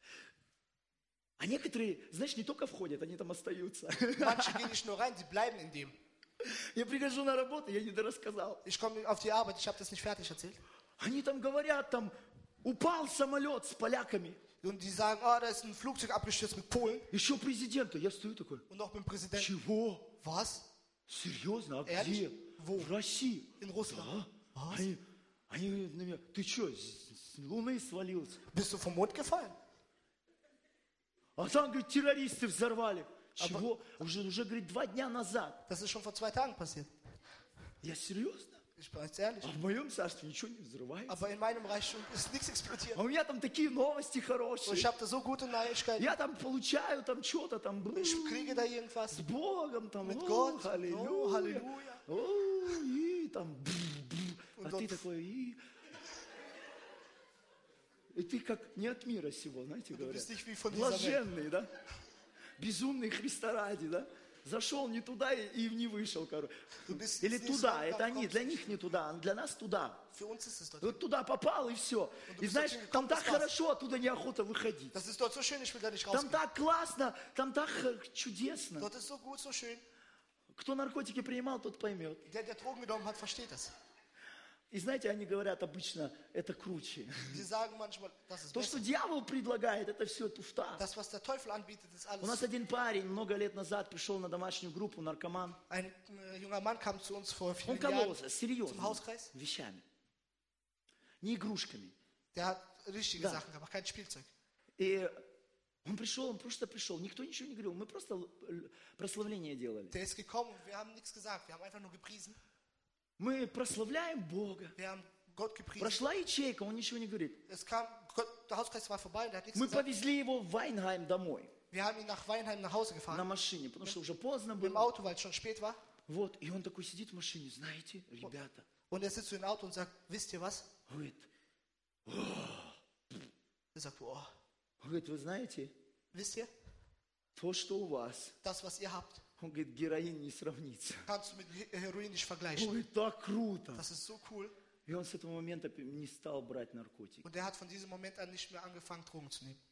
а некоторые, знаешь, не только входят, они там остаются. manche gehen nicht nur rein, sie bleiben in dem. Я прихожу на работу, я не дорассказал. Ich komme auf die Arbeit, ich habe das nicht fertig erzählt. Они там говорят, там, упал самолет с поляками. Und die sagen, oh, da ist ein Flugzeug abgestürzt mit Polen Еще президента. Я стою такой, und noch mit dem Präsidenten. чего? Was? Серьезно? А Ehrlich? где? Wo? В России. In Russland. Да. Они, они говорят на меня, ты что, с с Луны свалился? Bist du vom Mond gefallen? А там, говорит, террористы взорвали. Чего? Уже, уже, говорит, два дня назад. Das ist schon vor zwei Tagen passiert. Я серьезно? Ich bin jetzt ehrlich. А в моем царстве ничего не взрывается. Aber in meinem Reich ist nichts explodiert. А у меня там такие новости Und ich хорошие. habe da so gute Neuigkeiten. Я там получаю там что-то там. Ich kriege da irgendwas. С Богом там. Mit О, Gott. Аллилуйя. Oh, Halleluja. О, и там. А Und ты dort- такой. И... И ты как не от мира сего, знаете, Du говорят. bist nicht wie von dieser Welt. Блаженный, да? Безумный Христа ради, да? Зашел не туда и, и не вышел, короче. Du bist Или nicht туда, so, это dann они, kommst для du них не туда, а для нас туда. Für uns ist es dort. Вот туда попал и все. du И bist знаешь, dorthin там gekommen, так das war's. хорошо, оттуда неохота выходить. Das ist dort so schön, ich will da nicht Там rausgehen. так классно, там так х- чудесно. Dort ist so gut, so schön. Кто наркотики принимал, тот поймет. Der, der Drogen genommen hat, versteht das. И знаете, они говорят обычно, это круче. Sie sagen manchmal, das ist То, besser. что дьявол предлагает, это все туфта. Das, was der Teufel anbietet, ist У нас alles. один парень много лет назад пришел на домашнюю группу, наркоман. Ein äh, junger Mann kam zu uns vor Он vielen Jahren кололся zum серьезными Hauskreis. вещами. Не игрушками. Der hat richtige Da. Sachen gemacht, kein Spielzeug. И он пришел, он просто пришел. Никто ничего не говорил. Мы просто л- л- прославление делали. Der ist gekommen und wir haben nichts gesagt. Wir haben einfach nur gepriesen. Мы прославляем Бога. Wir haben Gott gepriesen. Прошла ячейка, он ничего не говорит. Es kam, Gott, der Hauskreis war vorbei und er hat nichts Мы gesagt. повезли его в Вайнгайм домой Wir haben ihn nach Weinheim nach Hause на gefahren. машине, потому что уже поздно Im было. Auto, weil es schon spät war. Вот, и он такой сидит в машине, знаете, ребята, Und er sitzt so im Auto und sagt, wisst ihr was? говорит, Er sagt, oh, говорит, вы знаете, wisst ihr, то, что у вас, das, was ihr habt, он говорит, героин не сравнится. kannst du mit He- Heroin nicht Он vergleichen. говорит, так круто. Das ist so cool. И он с этого момента не стал брать наркотики. Und er hat von diesem Moment an nicht mehr angefangen, Drogen zu nehmen.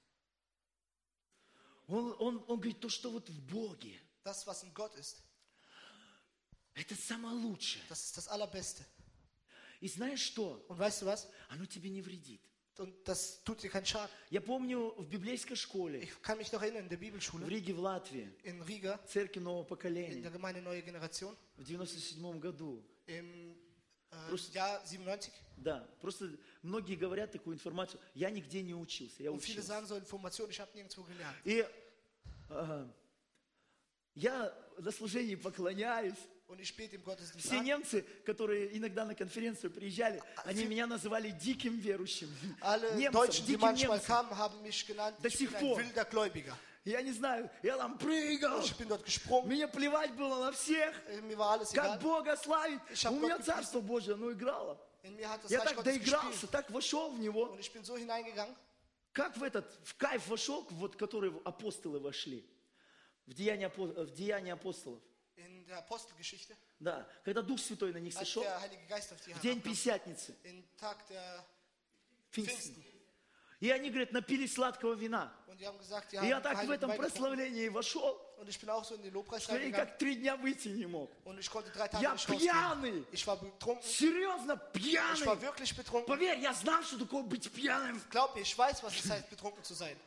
Он, он, он говорит, то, что вот в Боге, Das, was in Gott ist, это самое лучшее. das ist das Allerbeste. И знаешь что? Und weißt du was? Оно тебе не вредит. Und das tut dir keinen Schaden. Я помню в библейской школе, Ich kann mich noch erinnern, in der в Bibelschule, Риге, в Латвии, in Riga, церкви нового in поколения, der Gemeinde Neue Generation, в девяносто седьмом году. im äh, Просто- Jahr siebenundneunzig. Да, просто многие говорят такую информацию. Я нигде не учился, я Und viele учился. sagen so Informationen, ich habe nirgendwo gelernt. И ага, я на служении поклоняюсь. Und ich bete im Gottesdienst Все an. немцы, которые иногда на конференцию приезжали, они все- меня называли диким верующим. Alle Немцем, Deutschen, die диким manchmal немцем. kamen, haben mich genannt, До ich сих bin ein пор. wilder Gläubiger. Я не знаю, я там прыгал. Ich bin dort gesprungen, Мне плевать было на всех. äh, mir war alles Как egal. Бога славить. Ich hab У меня Gott Царство Божие, оно играло. In mir hat das Я Reich так Gottes доигрался, gespielt. так вошел в него. Und ich bin so hineingegangen, Как в этот, в кайф вошел, вот, в который апостолы вошли. В Деяния, апо- в Деяния апостолов. in der Apostelgeschichte, Да, когда Дух Святой на них als сошел, der Heilige Geist auf die в день herabkam, Пятидесятницы, den Tag der Пфingsten. Pfingsten. И они, говорят, напились сладкого вина. Und die haben gesagt, die И я haben так в Heiligen этом Wein getrunken. прославлении вошел, Und ich bin auch so in den Lobpreis что я reingegangen. никак три дня выйти не мог. Und ich konnte drei Tage Я nicht rausgehen. пьяный, Ich war betrunken. серьезно Ich war пьяный. wirklich betrunken. Поверь, я знал, что такое быть пьяным. Glaub mir, ich weiß, was es heißt, betrunken zu sein.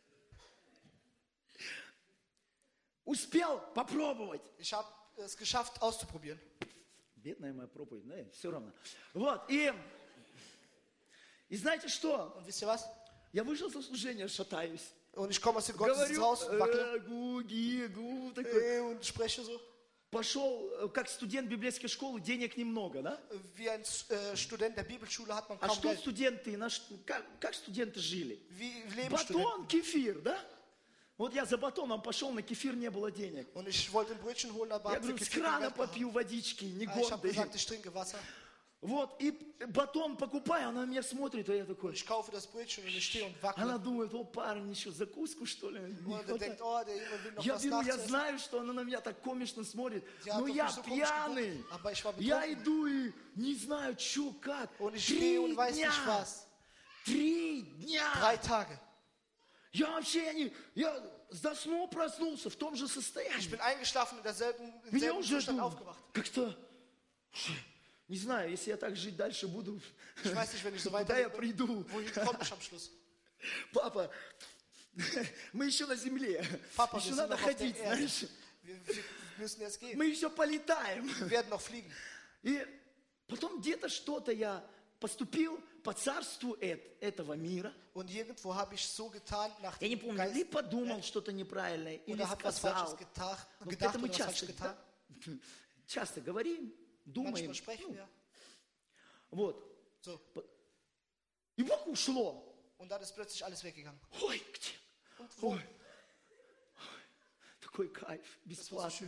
Успел попробовать. Ich habe es geschafft, auszuprobieren. Бедная моя проповедь, да, все равно. Вот, и, и знаете что? Und wisst ihr was? Я вышел со служения, шатаюсь. Und ich komme aus dem Gottesdienst Говорю, raus und wackele. э, гу, ги, гу, такой. Äh, und spreche so. пошел, э, как студент библейской школы, денег немного, да? Wie ein äh, Student der Bibelschule hat man А kaum что Geld. студенты, на ш- как, как студенты жили? Wie leben Батон, Studenten? кефир, да? Вот я за батоном пошел, на кефир не было денег. Und ich wollte ein Brötchen holen, aber Я habe für говорю, с Kefir kein крана Geld gehabt. попью водички, не Ah, Ich habe гордый. gesagt, ich trinke Wasser. Вот, и батон покупаю, она на меня смотрит, а я такой, Ich kaufe das Brötchen und ich stehe und wackele. она думает, о, парень, еще закуску, что ли? не Und er хватает?» denkt, oh, der Junge will noch Я was беру, я nachzuessen. знаю, что она на меня так комично смотрит, Die hat но auf я mich so komisch пьяный. geguckt, aber ich war Я betrunken. иду и не знаю, что, как. Und ich Три stehe und weiß дня. nicht was. Три дня. Drei Tage. Я вообще, я, не, я заснул, проснулся в том же Ich состоянии. bin eingeschlafen und in derselben, im Меня selben уже Zustand думаю, aufgewacht. как-то, не знаю, если я так жить дальше буду, Ich weiß nicht, wenn ich so куда я weiterlebe, приду. wohin komme ich am Schluss? Папа, мы еще на земле. Papa, wir Еще sind надо noch auf der ходить, Erde. знаешь. Wir, wir müssen jetzt gehen. Мы еще полетаем. Wir werden noch fliegen. И потом где-то что-то я поступил по царству эт- этого мира. Und irgendwo habe ich so getan, nach Я не dem помню, Geist, или подумал что-то неправильное, или oder habe was сказал. Falsches gedacht, Вот gedacht это мы oder was falsch часто, getan. да, часто говорим, думаем. Manchmal sprechen wir. Вот. So. И Бог ушло. Und dann ist plötzlich alles weggegangen. Ой, где? Und wo? Ой. Ой, такой кайф, бесплатно.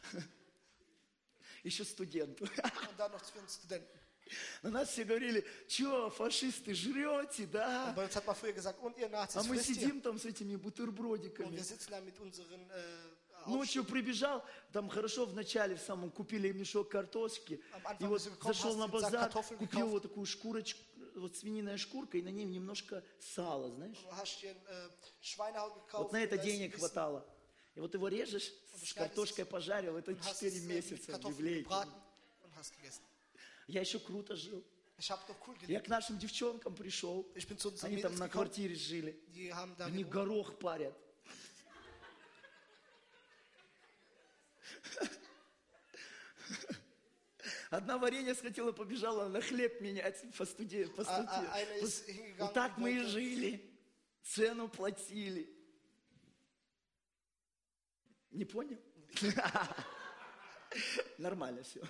Еще студент. Und dann noch für uns Studenten. На нас все говорили, что, фашисты, жрете, Und да? bei uns hat man früher gesagt, und ihr А Nazis, мы frisst ihr? сидим там с этими Und бутербродиками. wir sitzen da mit unseren äh, Ночью прибежал, там хорошо в начале, в самом, купили мешок картошки. Am Anfang И вот bist du gekommen, зашел hast на den Sack базар, Kartoffeln купил gekauft. вот такую шкурочку, вот свининая шкурка, и на ней немножко сала, знаешь. Du hast dir ein äh, Schweinehaut gekauft. Вот на это und da ist ein денег bisschen- хватало. И вот его режешь, с картошкой пожарил, это und hast четыре es, äh, mit месяца Kartoffeln библейки. gebraten und hast gegessen. Я еще круто жил. Ich habe doch cool Я gelebt. к нашим девчонкам пришел, Ich bin zu unseren они там Mädels на gekommen. квартире жили. Die haben da Они gewohnt. горох парят. Одна варенье схватила, побежала на хлеб менять по студе, по А- студе. а- eine По- ist hingegangen Вот так und мы и wollte- жили, цену платили. Не понял? Нормально все.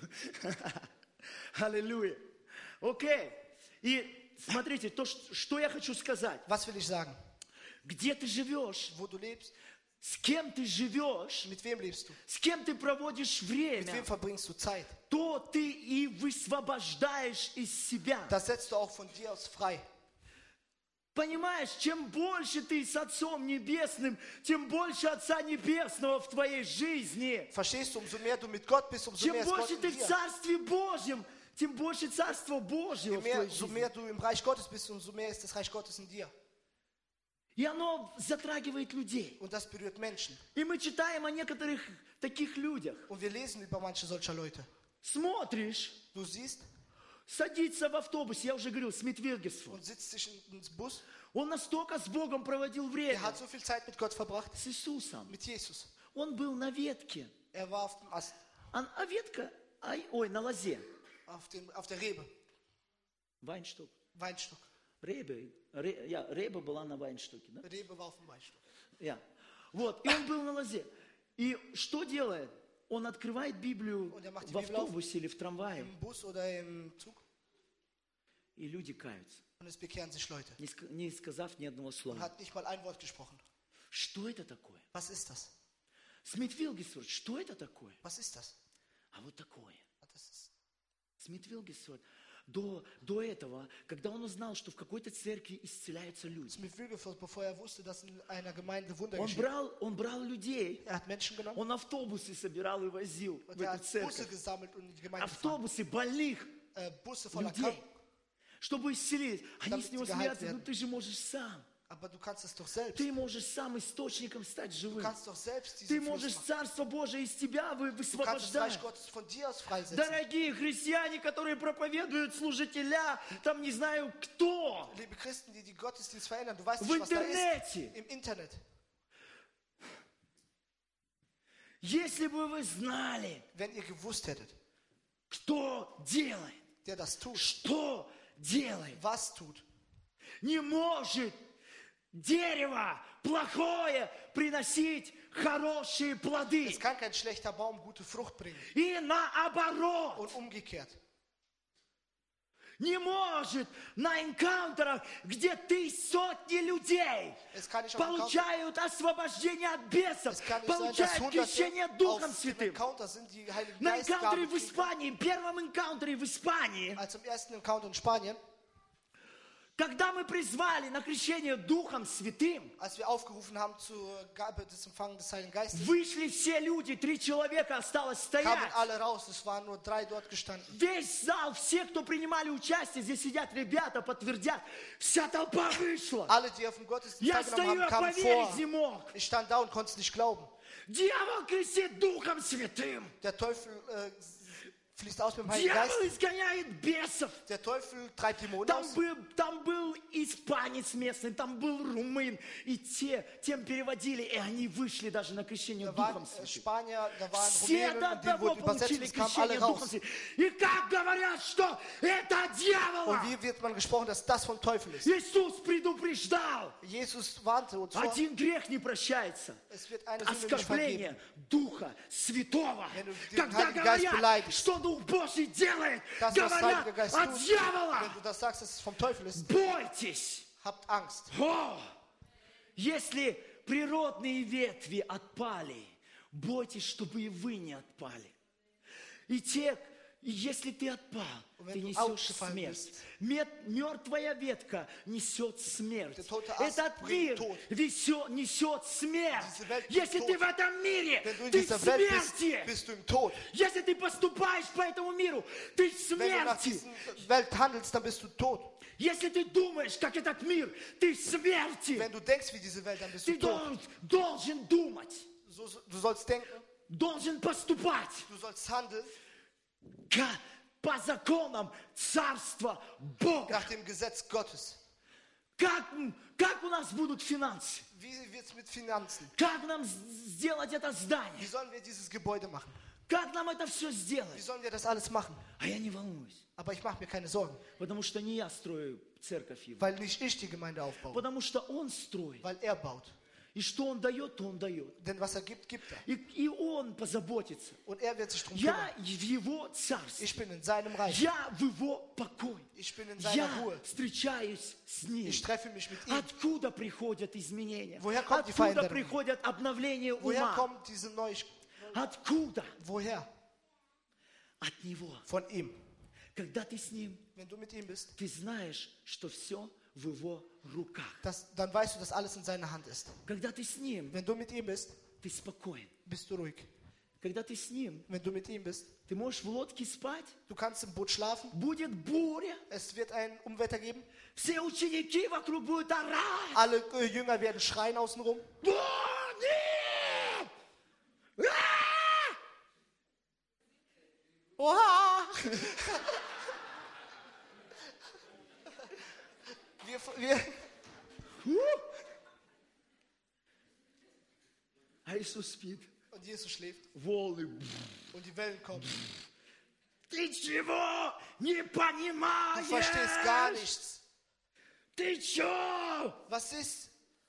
Аллилуйя. Окей. И смотрите, то, ш- что я хочу сказать. Was will ich sagen? Где ты живешь? Wo du lebst? С кем ты живешь? Mit wem lebst du? С кем ты проводишь Mit время? wem verbringst du Zeit? То ты и высвобождаешь из себя. Das setzt du auch von dir aus frei. Понимаешь, чем больше ты с Отцом Небесным, тем больше Отца Небесного в твоей жизни. Verstehst du, umso mehr du mit Gott bist, umso Чем mehr ist Gott больше in ты в dir. Царстве Божьем, тем больше Царства Божьего Je в mehr, твоей so жизни. mehr du im Reich Gottes bist, umso mehr ist das Reich Gottes in dir. И оно затрагивает людей. Und das berührt Menschen. И мы читаем о некоторых таких людях. Und wir lesen über manche solcher Leute. Смотришь, Du siehst садится в автобус, я уже говорил, Смит Вильгерсфорд. und sitzt dich in, ins Bus. Он настолько с Богом проводил Er время, hat so viel Zeit mit Gott verbracht, с Иисусом. mit Jesus. Он был на ветке. Er war auf, dem Ast, А, а ветка, ай, ой, на лозе. auf, dem, auf der Rebe, Вайншток. Weinstock. Ребе, ре- я, Реба была на Вайнштоке, да? Rebe war auf dem Weinstock. Я. Вот, и он был на лозе. И что делает? Он открывает Библию Und er macht die в Bibel auf. автобусе или в трамвае, Im Bus oder im Zug. и люди каются, Und es bekehren sich Leute. не, ск- не сказав ни одного Und слова. hat nicht mal ein Wort gesprochen. Что это такое? Was ist das? Смит Вильгерсфорд, что это такое? Was ist das? А вот такое. Ah, das ist, Смит Вильгерсфорд. До, до этого, когда он узнал, что в какой-то церкви исцеляются люди, Smith Wigglesworth, bevor er wusste, dass in einer Gemeinde Wunder он geschehen. брал, он брал людей, Er hat Menschen genommen он автобусы собирал и возил в und er эту hat Busse церковь. gesammelt und in die Gemeinde gefahren. Автобусы больных Äh, Busse voller людей, Kranken. чтобы исцелить. Они Damit с него sie geheilt смеются, ну werden. ты же можешь сам. Aber du kannst es doch selbst. Ты можешь сам источником стать Du живым. kannst doch selbst Ты diesen Fluss можешь machen. Царство Божие из тебя вы- Du kannst das Reich высвобождать. Gottes von dir aus freisetzen. Дорогие христиане, которые проповедуют служителя, там не знаю кто, Liebe Christen, die die Gottesdienst verändern, du weißt в nicht, was da ist. интернете. Im Internet. Если бы вы знали, Wenn ihr gewusst hättet, кто делает, der das tut, что делает, was tut, не может дерево плохое приносить хорошие плоды. Es kann kein schlechter Baum gute Frucht bringen. И наоборот. Und umgekehrt. Не может на энкаунтерах, где ты сотни людей Es kann nicht auf dem Encounter, получают освобождение от бесов, es kann nicht sein, dass получают крещение Hunderte Духом auf dem Святым. Encounter sind, die Heiligen На Geist энкаунтере Gaben в kriegen. Испании, первом энкаунтере в Испании, Als im ersten Encounter in Spanien, когда мы призвали на крещение Духом Святым, als wir aufgerufen haben zur Gabe des Empfangens des Heiligen Geistes, вышли все люди, три человека осталось стоять. kamen alle raus. Es waren nur drei dort gestanden. Весь зал, все, кто принимали участие, здесь сидят ребята, подтвердят, вся толпа вышла. Alle, die auf dem Gottesdienst Я teilgenommen стою, haben, я kamen поверить не vor. мог. Ich stand da und konnte es nicht glauben. Дьявол крестит Духом Святым. Der Teufel äh, fließt aus mit dem Heiligen Geist. Дьявол изгоняет бесов. Der Teufel treibt Dämonen Там aus. был, там был испанец местный, там был румын. И те, тем переводили, и они вышли даже на крещение Da Духом waren äh, Святым. Spanier, da waren Все Rumänen до und die одного wurden übersetzt und получили es kamen крещение alle Духом raus. Святым. И как говорят, что это дьявола. Und wie wird man gesprochen, dass das vom Teufel ist? Иисус предупреждал. Jesus warnte uns vor, Один грех не прощается. es wird eine Sünde nicht vergeben. Оскорбление Духа Святого. Wenn du den Когда Heiligen Geist говорят, beleidigst, что Дух Божий делает, das, was говорят Heiliger Geist от tut, дьявола. wenn du das sagst, dass es vom Teufel ist, Бойтесь. habt Angst. О, если природные ветви отпали, бойтесь, чтобы и вы не отпали. И те, и если ты отпал, Und wenn ты du несешь ausgefallen смерть. bist, Мет- Мертвая ветка несет смерть. Der tote Ast Этот bringt мир Tod. весё- несет смерть. Diese Welt bringt Если ты Tod. в этом мире, Wenn du in ты в dieser Welt bist, смерти. bist du im Tod. Если ты поступаешь по этому миру, ты в Wenn du nach смерти. dieser Welt handelst, dann bist du tot. Если ты думаешь, как этот мир, ты в смерти. Wenn du denkst wie diese Welt, dann bist du Ты tot. дол- должен думать, So, so- du sollst denken, должен поступать du sollst handeln ка- по законам Царства Бога. nach dem Gesetz Gottes. Как, м- как у нас будут финансы? Wie wird es mit Finanzen? Как нам с- сделать это Wie здание? sollen wir dieses Gebäude machen? Как нам это все Wie сделать? sollen wir das alles machen? А я не волнуюсь, Aber ich mache mir keine Sorgen, потому что не я строю церковь его, weil nicht ich die Gemeinde aufbaue, потому что он строит. weil er baut. И что он дает, то он дает. Denn was er gibt, gibt er. И, и он позаботится. Und er wird sich darum Я kümmern. в его царстве. Ich bin in seinem Reich. Я в его покое. Ich bin in seiner Я Ruhe. встречаюсь с ним. Ich treffe mich mit ihm. Откуда приходят изменения? Woher kommt die Откуда Veränderung? приходят обновления Woher ума? kommt diese Neuigkeit? Откуда? Woher? От него. Von ihm. Когда ты с ним, Wenn du mit ihm bist, ты знаешь, что все в его руках. das, dann weißt du, dass alles in seiner Hand ist. Когда ты с ним, Wenn du mit ihm bist, ты спокоен. bist du ruhig. Когда ты с ним, Wenn du mit ihm bist, ты можешь в лодке спать, du kannst im Boot schlafen, будет буря, es wird ein Unwetter geben, все ученики вокруг будут орать. alle äh, Jünger werden schreien außenrum. О, нет! А! Oha! wir, wir, Фу! А Иисус спит. und Jesus schläft Волны. und die Wellen kommen. Ты чего не Du verstehst gar понимаешь? nichts. Ты чё? Was ist?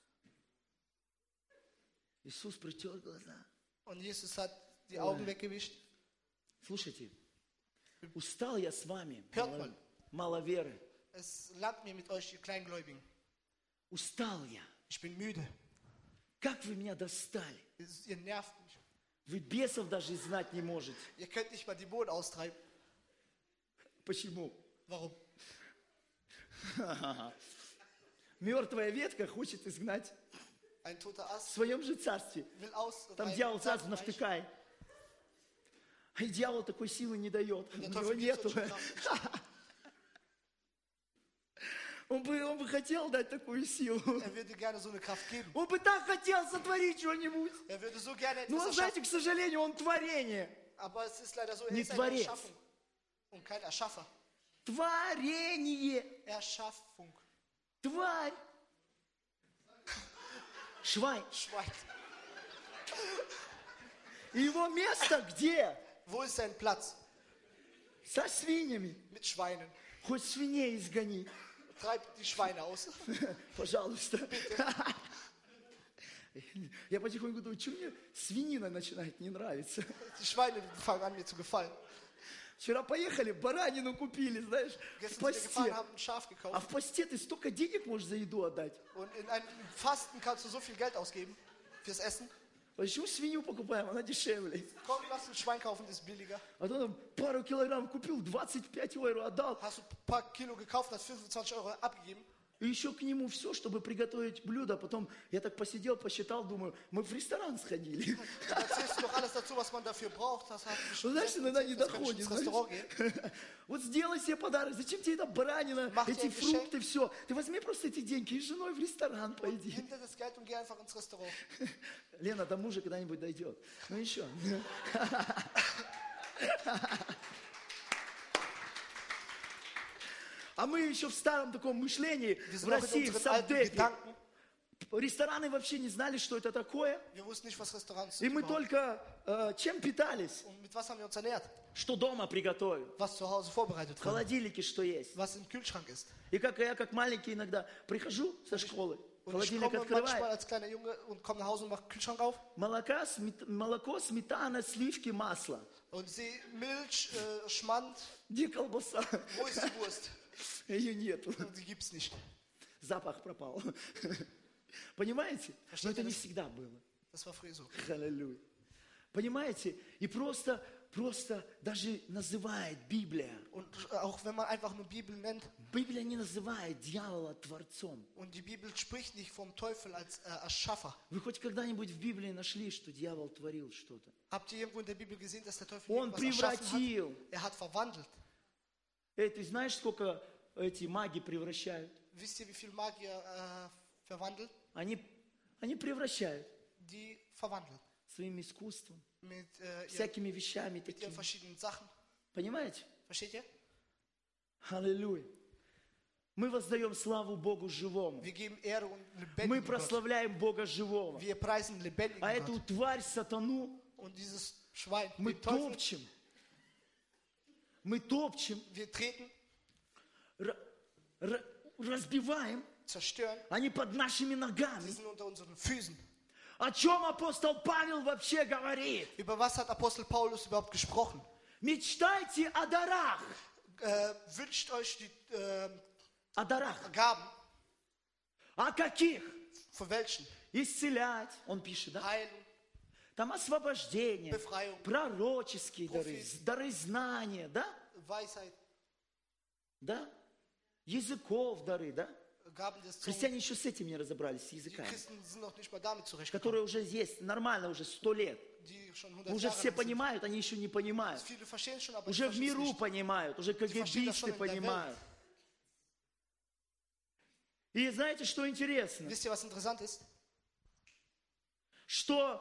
Иисус протер глаза. Und Jesus hat die Augen weggewischt. Слушайте, устал я с вами, Hört мало, mal. мало веры. Es langt mir mit euch, ihr Kleingläubigen. Устал я. Ich bin müde. Как вы меня достали? Es- Ihr nervt mich. Вы бесов даже знать не можете. Ihr könnt nicht mal die Boden austreiben. Почему? Warum? Мертвая ветка хочет изгнать Ein toter в Ast своем же царстве. will aus. Там rein- дьявол сразу Reich. навтыкает. А и дьявол такой силы не дает. У Der него Teufel gibt нету. solche Kraft. Он бы, он бы хотел дать такую силу. Er würde gerne so eine Kraft geben. Он бы так хотел сотворить что-нибудь. Er würde so gerne Но, etwas знаете, erschaffen. к сожалению, он творение. Aber es ist leider so, er Не ist eine Tворец. Erschaffung und kein Erschaffer. Творение. Erschaffung. Тварь. Швайн. Schwein. И его место где? Wo ist sein Platz? Со свиньями. Mit Schweinen. Хоть свиней изгони. Treib die Schweine aus. Пожалуйста. Я потихоньку думаю, что мне свинина начинает не нравиться. Die Schweine fangen an, mir zu gefallen. Вчера поехали, баранину купили, знаешь, в Gestern sind wir gefahren, посте. haben ein Schaf А gekauft. в посте ты столько денег можешь за еду отдать. Und in einem Fasten kannst du so viel Geld ausgeben fürs Essen. Почему свинью покупаем? Она дешевле. Komm, lass uns Schwein kaufen, das ist billiger. А то там пару килограмм купил, двадцать пять евро отдал. Hast du ein paar Kilo gekauft, hast fünfundzwanzig Euro abgegeben. И еще к нему все, чтобы приготовить блюдо. Потом я так посидел, посчитал, думаю, мы в ресторан сходили. Dann erzählst du noch alles dazu, was man dafür braucht. Das hat Ну, знаешь, иногда не das kann ich доходит. ins знаешь. Restaurant gehen. Вот сделай себе подарок. Зачем тебе эта баранина, Mach dir эти ein Geschenk. фрукты, все. Ты возьми просто эти деньги и с женой в ресторан пойди. Nimm dir das Geld und geh einfach ins Restaurant. Лена, до мужа когда-нибудь дойдет. Ну еще. А мы еще в старом таком мышлении Wir в sind noch in России, в unseren alten Савдепе. Gedanken. Рестораны вообще не знали, что это такое. Wir wussten nicht, was Restaurants И sind мы überhaupt. только э, чем питались? Und mit was haben wir uns ernährt? Что дома приготовим. Was zu Hause vorbereitet В wurde. холодильнике что есть. Was im Kühlschrank ist. И как я, как маленький иногда прихожу со школы, Und ich холодильник komme manchmal открываю, als kleiner Junge und komme nach Hause und mache den Kühlschrank auf молока, смет- молоко, сметана, сливки, масло. und sehe Milch, äh, Schmand. Где колбаса? Wo ist die Wurst? Ее нету. Die gibt's nicht. Запах пропал. Понимаете? Но это не всегда было. Das war früher so. Аллилуйя. Понимаете? И просто, просто даже называет Библия. Und auch wenn man einfach nur Bibel nennt Библия не называет дьявола творцом. und die Bibel spricht nicht vom Teufel als äh, Erschaffer. Вы хоть когда-нибудь в Библии нашли, что дьявол творил что-то? Habt ihr irgendwo in der Bibel gesehen, dass der Teufel Он irgendwas erschaffen превратил. hat? Er hat verwandelt. Эй, ты знаешь, сколько эти маги превращают? Wisst ihr, wie viel Magier äh, verwandelt? Они, они превращают Die verwandeln. своим искусством, Mit, äh, ihren, всякими вещами mit ihren такими. verschiedenen Sachen. Понимаете? Versteht ihr? Аллилуйя. Мы воздаем славу Богу живому. Wir geben Ehre und Мы lebendigen Gott. прославляем Бога живого. Wir preisen lebendigen А эту Gott. тварь, сатану, Und dieses Schwein, мы den Teufel, топчем. Мы топчем, wir treten, р- р- разбиваем. zerstören. Они под нашими Sie ногами. sind unter unseren Füßen. О чем апостол Павел вообще говорит? Über was hat Apostel Paulus überhaupt gesprochen? Мечтайте о дарах. Äh, wünscht euch die äh, О дарах. Gaben. О каких? Von welchen? Исцелять. Он пишет, да? Heilung, Там освобождение, Befreiung, пророческие дары, Propheten. дары знания, да? Weisheit, Да? Языков дары, да? Gaben des Zungens. Христиане еще с этим не разобрались, с Die языками. Christen sind noch nicht mal damit zurechtgekommen, Которые уже есть нормально, уже сто лет. die schon hundert Уже Jahre все alt sind. понимают, они еще не понимают. Viele verstehen schon, aber Уже die в verstehen es миру nicht. понимают, уже verstehen das кагибисты schon in der Welt. понимают. И знаете, что интересно? Wisst ihr, was interessant ist? Что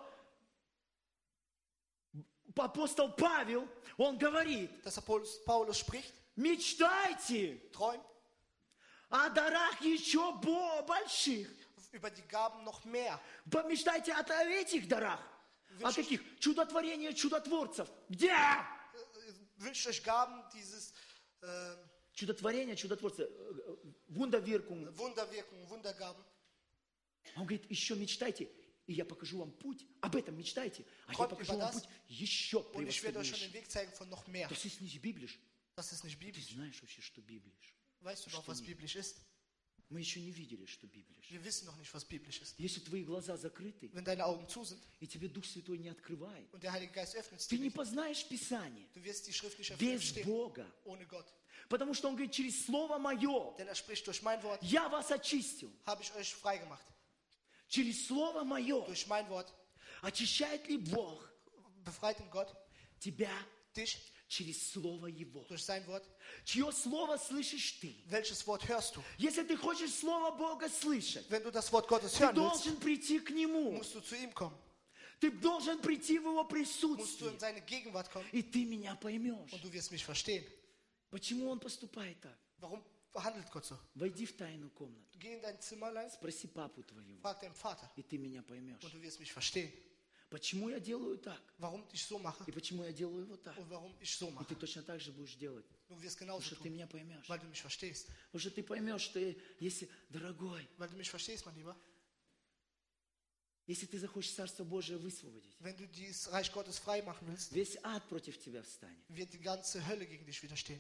апостол Павел, он говорит, Dass Paulus, Paulus spricht, мечтайте träumt о дарах еще бо- больших. über die Gaben noch mehr. Помечтайте о этих дарах. О Высших. каких? Чудотворение чудотворцев. Где? Äh, Wünscht euch Gaben dieses äh, Чудотворение чудотворцев. Вундавиркум. Wunderwirkung, Wundergaben. Он говорит, еще мечтайте, и я покажу вам путь. Об этом мечтайте. А я Kommt покажу über вам das. путь еще Und ich werde euch schon превосходнейший. den Weg zeigen von noch mehr. Das ist nicht biblisch. Das ist nicht Ты biblisch. знаешь вообще, что библиш? Weißt du überhaupt, was biblisch ist? Мы еще не видели, что библиш. Wir wissen noch nicht, was biblisch ist. Если твои глаза закрыты, Wenn deine Augen zu sind и тебе Дух Святой не открывает, und der Heilige Geist öffnet es ты dir не nicht, познаешь Писание du wirst die Schrift nicht без verstehen Бога. ohne Gott. Потому что Он говорит, через Слово Мое Denn er spricht, durch mein Wort я вас очистил. habe ich euch frei gemacht. Через Слово Мое Durch mein Wort очищает ли Бог befreit ihn Gott тебя dich через Слово Его? durch sein Wort. Чье Слово слышишь ты? Welches Wort hörst du? Если ты хочешь Слово Бога слышать, Wenn du das Wort Gottes ты hören willst, должен прийти к Нему. musst du zu ihm kommen. Ты должен прийти в Его Musst du присутствие. in seine Gegenwart kommen И ты меня поймешь. und du wirst mich verstehen. Почему Он поступает так? Warum handelt Gott so? Войди в тайную комнату. Geh in dein Zimmerlein, Спроси папу твоего. frag deinen Vater И ты меня поймешь. und du wirst mich verstehen. Почему я делаю так? Warum ich so mache И почему я делаю вот так? und warum ich so И ты mache. точно так же будешь делать Du wirst Потому genauso что ты tun, меня поймешь. weil du mich verstehst. Потому что ты поймешь, что если, дорогой, Weil du mich verstehst, mein Lieber. если ты захочешь Царство Божие высвободить, Wenn du dieses Reich Gottes frei machen willst, весь ад против тебя встанет. wird die ganze Hölle gegen dich widerstehen.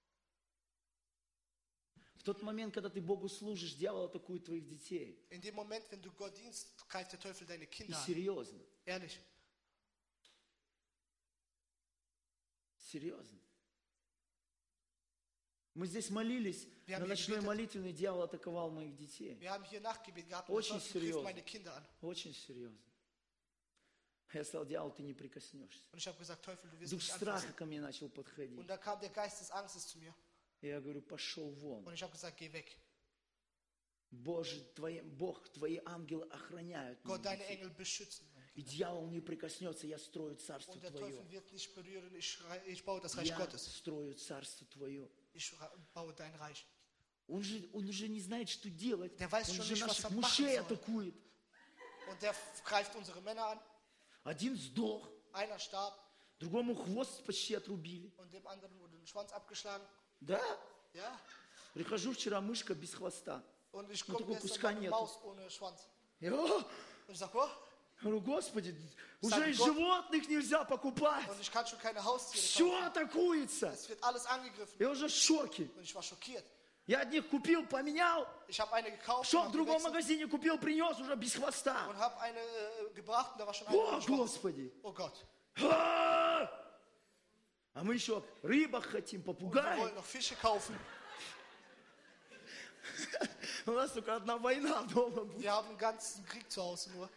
В тот момент, когда ты Богу служишь, дьявол атакует твоих детей. In dem Moment, wenn du Gott dienst, greift der Teufel deine И Kinder an. серьезно. Ehrlich. Серьезно. Мы здесь молились, Wir haben на hier ночной gebetet. молитвенной дьявол атаковал моих детей. Wir haben hier Nachtgebet gehabt und der Очень Teufel griff серьезно. meine Kinder an. Очень серьезно. Я сказал, дьявол, ты не прикоснешься. Und ich habe gesagt, Teufel, du wirst Дух mich страха anfassen. ко мне начал подходить. Und da kam der Geist des Angstes zu mir. И я говорю, пошел вон. Und ich habe gesagt, geh weg. Боже, твои, Бог, твои ангелы охраняют Gott, меня. deine Engel beschützen. И дьявол не прикоснется, я строю Царство Und der Твое. Teufel wird nicht berühren. Ich, schrei- ich baue das Reich Я Gottes. строю Царство Твое. Ich schra- baue dein Reich. Он же, он уже не знает, что делать. Der weiß Он schon же nicht, was наших er machen мужей soll. атакует. Und der f- greift unsere Männer an. Один сдох, Einer starb другому хвост почти отрубили. und dem anderen wurde ein Schwanz abgeschlagen. Да? Ja. Прихожу вчера, мышка без хвоста. Und ich Ну, komme такого gestern куска eine нету. Maus ohne Schwanz. Я, «О!» Und ich sage, oh, говорю, Господи, уже Сам и Год- животных нельзя покупать. und ich kann schon keine Haustiere Все kaufen. атакуется. Es wird alles angegriffen. Я уже в шоке. Und ich war schockiert. Я одних купил, поменял. Ich habe eine gekauft Шел und в habe другом gewechselt магазине, купил, принес уже без хвоста. und habe eine äh, gebracht und da war schon eine О, ohne Schwanz. Господи! Oh Gott. А А мы еще рыбок хотим, Und wir попугаи. wollen noch Fische kaufen. У нас только одна война дома будет. Wir haben einen ganzen Krieg zu Hause nur.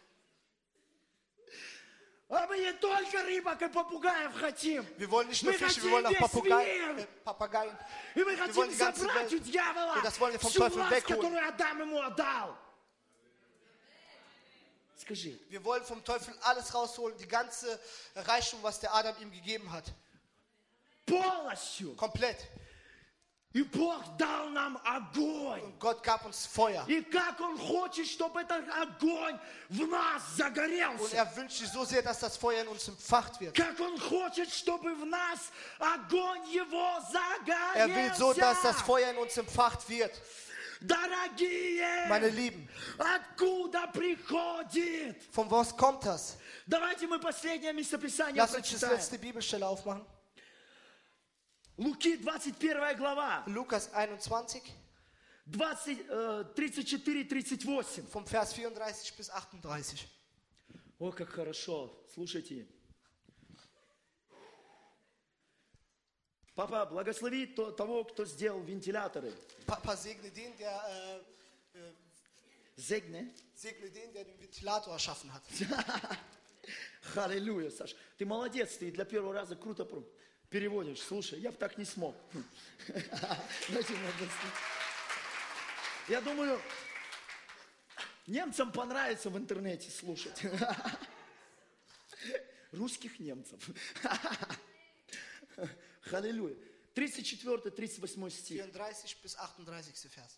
А мы не только рыбок и попугаев хотим. Wir wollen nicht nur Мы Fische, wir хотим wollen auch весь Papageien. мир. Äh, Papageien. И мы wollen хотим die ganze забрать Welt. у дьявола Und das wollen wir vom всю Teufel власть, wegholen. которую Адам ему отдал. Скажи, Wir wollen vom Teufel alles rausholen, die ganze Reichtum, was der Adam ihm gegeben hat. полностью. Komplett. И Бог дал нам огонь. Und Gott gab uns Feuer. И как Он хочет, чтобы этот огонь в нас Und загорелся. er wünscht sich so sehr, dass das Feuer in uns entfacht wird. Как Он хочет, чтобы в нас огонь Его Er will so, dass das загорелся. Feuer in uns entfacht wird. Дорогие, Meine Lieben, откуда приходит? von was kommt das? Давайте мы последнее местописание Lass uns das прочитаем. letzte Bibelstelle aufmachen. Луки двадцать первая глава, Lukas einundzwanzig, двадцать, э, тридцать четыре тридцать восемь. vom Vers vierunddreißig bis achtunddreißig. О, как хорошо. Слушайте. Папа, благослови то- того, кто сделал вентиляторы. Papa, segne den, der, äh, äh, Зегне. segne den, der den Ventilator erschaffen hat. Аллилуйя, Саш. Ты молодец, ты для первого раза круто про- переводишь. Слушай, я бы так не смог. Знаете, надо с- Я думаю, немцам понравится в интернете слушать. Русских немцев. Аллилуйя. тридцать четвёртый тридцать восьмой стих. vierunddreißig bis achtunddreißig. Vers.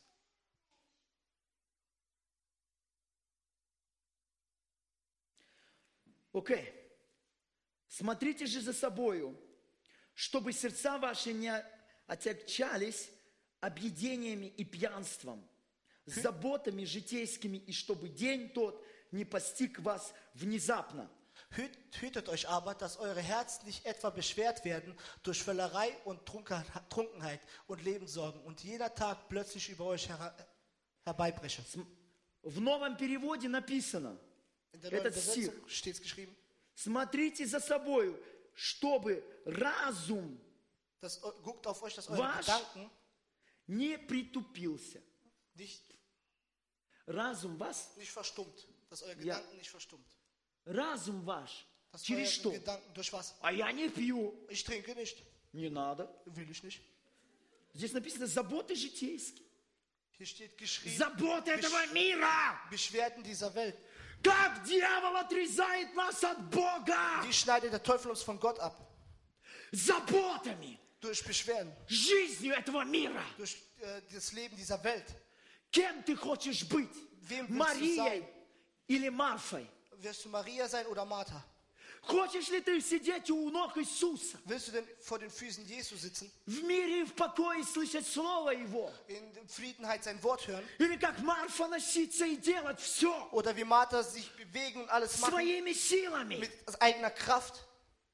Окей. Смотрите же за собою, чтобы сердца ваши не отягчались объедениями и пьянством, заботами житейскими, и чтобы день тот не постиг вас внезапно. Hüt, hütet euch aber, dass eure Herzen nicht etwa beschwert werden durch Völlerei und Trunken, Trunkenheit und Lebenssorgen und jeder Tag plötzlich über euch her, herbeibreche. В новом переводе написано, In der neuen этот стих, Übersetzung steht es geschrieben, смотрите за собою, чтобы разум dass, guckt auf euch, dass eure Wasch. Gedanken не притупился. nicht, Разум вас, nicht verstummt, dass eure Ja. Gedanken nicht verstummt. разум ваш, Dass через eure что? Gedanken durch was? А я не пью. Ich trinke nicht, Не надо. will ich nicht. Здесь написано заботы житейские. Hier steht geschrieben, Заботы этого мира. Beschwerden dieser Welt. Как дьявол отрезает нас от Бога. Wie schneidet der Teufel uns von Gott ab? Заботами. Durch Beschwerden, Жизнью этого мира. durch äh, das Leben dieser Welt. Кем ты хочешь быть? Wem willst du Марией sein? или Марфой? Wirst du Maria sein oder Martha? Хочешь ли ты сидеть у ног Иисуса? Willst du denn vor den Füßen Jesu sitzen, В мире и в покое слышать Слово Его? in Friedenheit sein Wort hören? Или как Марфа носиться и делать все Oder wie Martha sich bewegen und alles machen своими силами? mit eigener Kraft?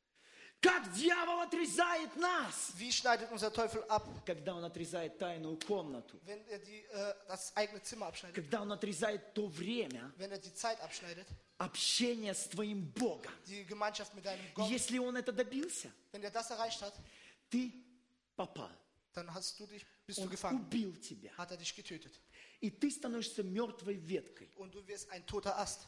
Как дьявол отрезает нас, Wie schneidet unser Teufel ab, когда он отрезает тайную комнату, wenn er die, äh, das eigene Zimmer abschneidet? когда он отрезает то время Wenn er die Zeit abschneidet, общения с твоим Богом. die Gemeinschaft mit deinem И Gott. если он это добился, Wenn er das erreicht hat, ты попал. dann hast du dich, bist du Он gefangen. убил тебя. Hat er dich getötet. И ты становишься мертвой веткой. Und du wirst ein toter Ast.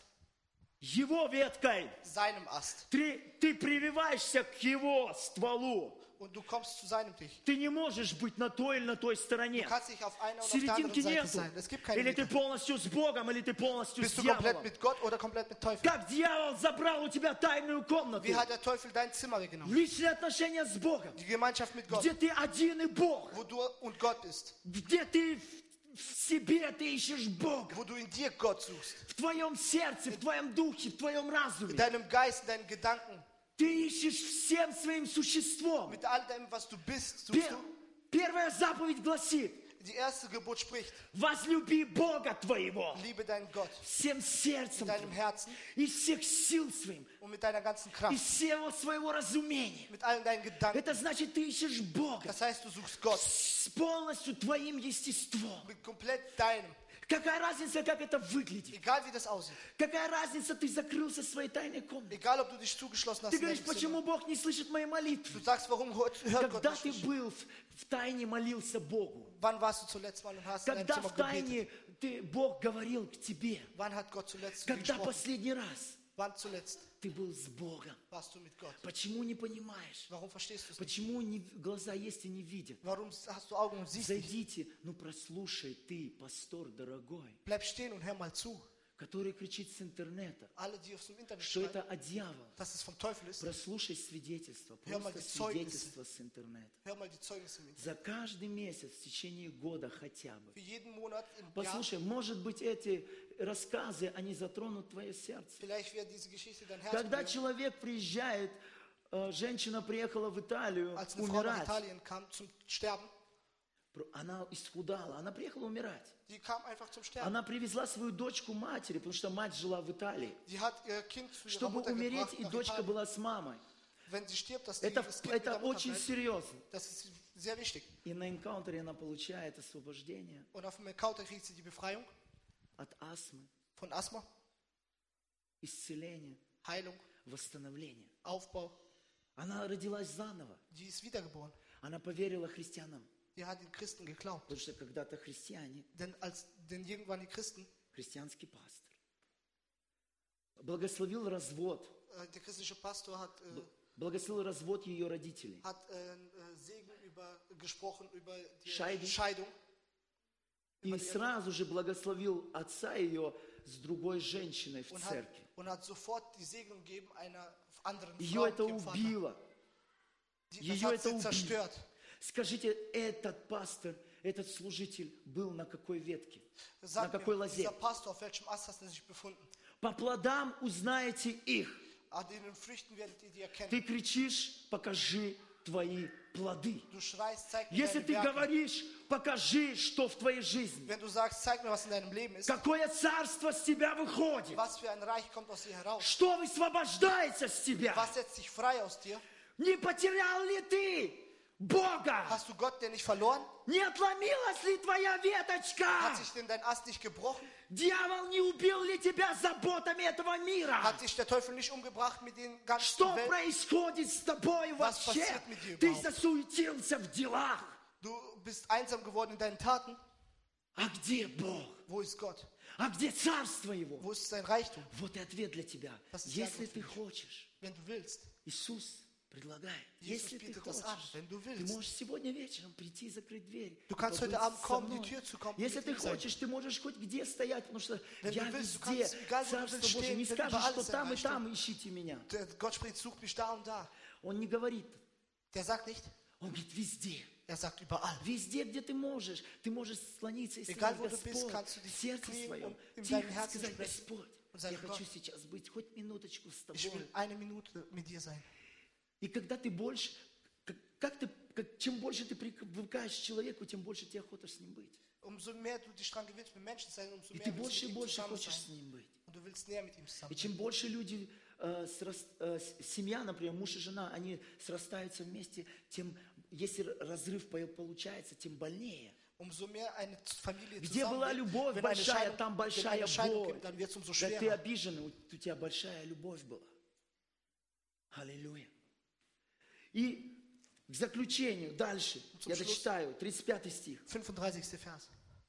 Его веткой. Seinem Ast. Ты, ты прививаешься к его стволу. Und du kommst zu seinem Dich. Ты не можешь быть на той или на той стороне. Du kannst nicht auf einer oder auf der anderen Серединки Seite нету. sein. Es gibt keine Или ты Mitte. полностью с Богом, или ты полностью с Bist du komplett дьяволом. mit Gott oder komplett mit Teufel? Как дьявол забрал у тебя тайную комнату. Wie hat der Teufel dein Zimmer weggenommen? Личные отношения с Богом. Die Gemeinschaft mit Gott. Где ты один и Бог. Wo du und Gott bist. Где ты в себе ты ищешь Бога. Wo du in dir Gott suchst. В твоем сердце, в твоем духе, в твоем разуме. In deinem Geist, in deinen Gedanken. Ты ищешь всем своим существом. Mit all dem, was du bist, suchst Пер- du. Первая заповедь гласит: Die erste Gebot spricht, возлюби Бога твоего liebe deinen Gott всем сердцем mit deinem твоим, Herzen из всех сил своим, und mit deiner ganzen из Kraft, всего своего разумения. mit allen deinen Gedanken. Это значит, ты ищешь Бога Das heißt, du suchst Gott с полностью твоим естеством. mit komplett deinem, Какая разница, как это выглядит? egal wie das aussieht. Какая разница, ты закрылся в своей тайной комнате? Egal, ob du dich zugeschlossen hast Ты in говоришь, deinem Zimmer. почему Бог не слышит мои Du молитвы? sagst, warum hört hört Gott Когда ты nicht? был в, в тайне, молился Богу? Wann warst du zuletzt mal und hast in deinem Когда Zimmer в gebetet? тайне ты, Бог говорил к тебе? Wann hat Gott zuletzt zu dir Когда gesprochen? последний раз Wann zuletzt ты был с Богом? warst du mit Gott? Почему не понимаешь? Warum verstehst du es nicht? Почему не, глаза есть и не видят? Warum hast du Augen und siehst nicht? Зайдите, ну прослушай ты, пастор дорогой, Bleib stehen und hör mal zu. который кричит с интернета, Alle, die auf dem Internet что schreiben, это от дьявола. dass es vom Teufel ist, Прослушай свидетельство, Hör mal просто die Zeugnisse. свидетельство с интернета. hör mal die Zeugnisse im Internet. За каждый месяц, в течение года хотя бы. Für jeden Monat im Jahr. Послушай, может быть, эти рассказы, они затронут твое сердце. Vielleicht wird diese Geschichte dein Herz Когда berühren. человек приезжает, э, женщина приехала в Италию Als eine Frau nach умирать. Italien kam zum Sterben, Про- Она исхудала, она приехала умирать. die kam einfach zum Sterben. Она привезла свою дочку матери, потому что мать жила в Италии. Die hat ihr Kind zu ihrer Чтобы Mutter умереть, gebracht и nach дочка Italien. была с мамой. Wenn sie stirbt, dass die, Это, das Kind mit это der Mutter очень bleibt. серьезно. Das ist sehr wichtig. И на энкаунтере она получает освобождение Und auf dem Encounter kriegt sie die Befreiung от астмы, von Asthma, исцеление, Heilung, восстановление. Aufbau. Она родилась заново. Die ist wiedergeboren. Она поверила христианам. Die hat den Christen geglaubt. Потому что когда-то христиане, Denn, als, denn irgendwann die Christen, христианский пастор, благословил развод, äh, der christliche Pastor hat, äh, благословил развод ее родителей. hat äh, äh, Segen über, gesprochen über die Scheidung. Scheidung. И сразу же благословил отца ее с другой женщиной в Und hat, церкви. und hat sofort die Segnung gegeben einer anderen Ее Frau, это dem Vater. убило. Die, das Ее hat это sie убило. zerstört. Скажите, этот пастор, этот служитель был на какой ветке? На Sag какой mir, лозе? dieser Pastor, auf welchem Ast hast du sich befunden? По плодам узнаете их. An den Früchten werdet ihr die erkennen. Ты кричишь, покажи твои плоды. Du schreist, zeig mir Если deine ты Werke. говоришь, покажи, что в твоей жизни. Wenn du sagst, zeig mir, was in deinem Leben ist, Какое царство с тебя выходит? was für ein Reich kommt aus dir heraus, Что высвобождается с тебя? was setzt dich frei aus dir? Не потерял ли ты Бога? Hast du Gott denn nicht verloren? Не отломилась ли твоя веточка? Hat sich denn dein Ast nicht gebrochen? Дьявол не убил ли тебя заботами этого мира? Hat dich der Teufel nicht umgebracht mit den ganzen Что Welt? происходит с тобой Was вообще? passiert mit dir Ты überhaupt? засуетился в делах. Du bist einsam geworden in deinen Taten. А где Бог? Wo ist Gott? А где царство Его? Wo ist sein Reichtum? Вот и ответ для тебя. Das ist die Если Antwort ты für dich. хочешь, Wenn du willst. Иисус предлагает. Jesus Если ты bietet das хочешь, an, wenn du ты willst. можешь сегодня вечером прийти и закрыть дверь. Du kannst побыть heute Abend со kommen, die мной. Tür zu kommen, Если mit ты ihm sein. хочешь, ты можешь хоть где стоять, потому что Wenn я du willst, du везде. kannst, egal wo du Царство willst Божие. stehen, Не denn скажешь, überall что ist там и Reichtum. там ищите меня. Der Gott spricht, such mich da und da. Он не говорит. Der sagt nicht, Он говорит везде. er Er sagt überall. Везде, где ты можешь, ты можешь склониться и Egal, сказать, wo du bist, Господь, kannst du в dich сердце knien своем, und in тихо deinem Herzen сказать, sprechen Господь, und я sagen, хочу Gott, сейчас быть хоть минуточку с ich will тобой. eine Minute mit dir sein. И когда ты больше, как, как ты, как, чем больше ты привыкаешь к человеку, тем больше тебе охота с ним быть. Umso mehr du dich daran gewöhnst, mit Menschen zu sein, umso И mehr ты willst du больше и mit ihm больше zusammen хочешь с sein. ним быть. Und du willst näher mit ihm zusammen И sein. чем больше люди, э, срас- э, с- семья, например, муж и жена, они срастаются вместе, тем, если разрыв по- получается, тем больнее. Umso mehr eine Familie Где была zusammenlebt, любовь wenn eine большая, Scheidung, там wenn большая eine Scheidung боль. gibt, dann wird es umso Когда ты schwerer. обижен, у у тебя большая любовь была. Аллилуйя. И к заключению, дальше, Zum я Schluss. дочитаю, тридцать пятый стих. fünfunddreißigster Vers.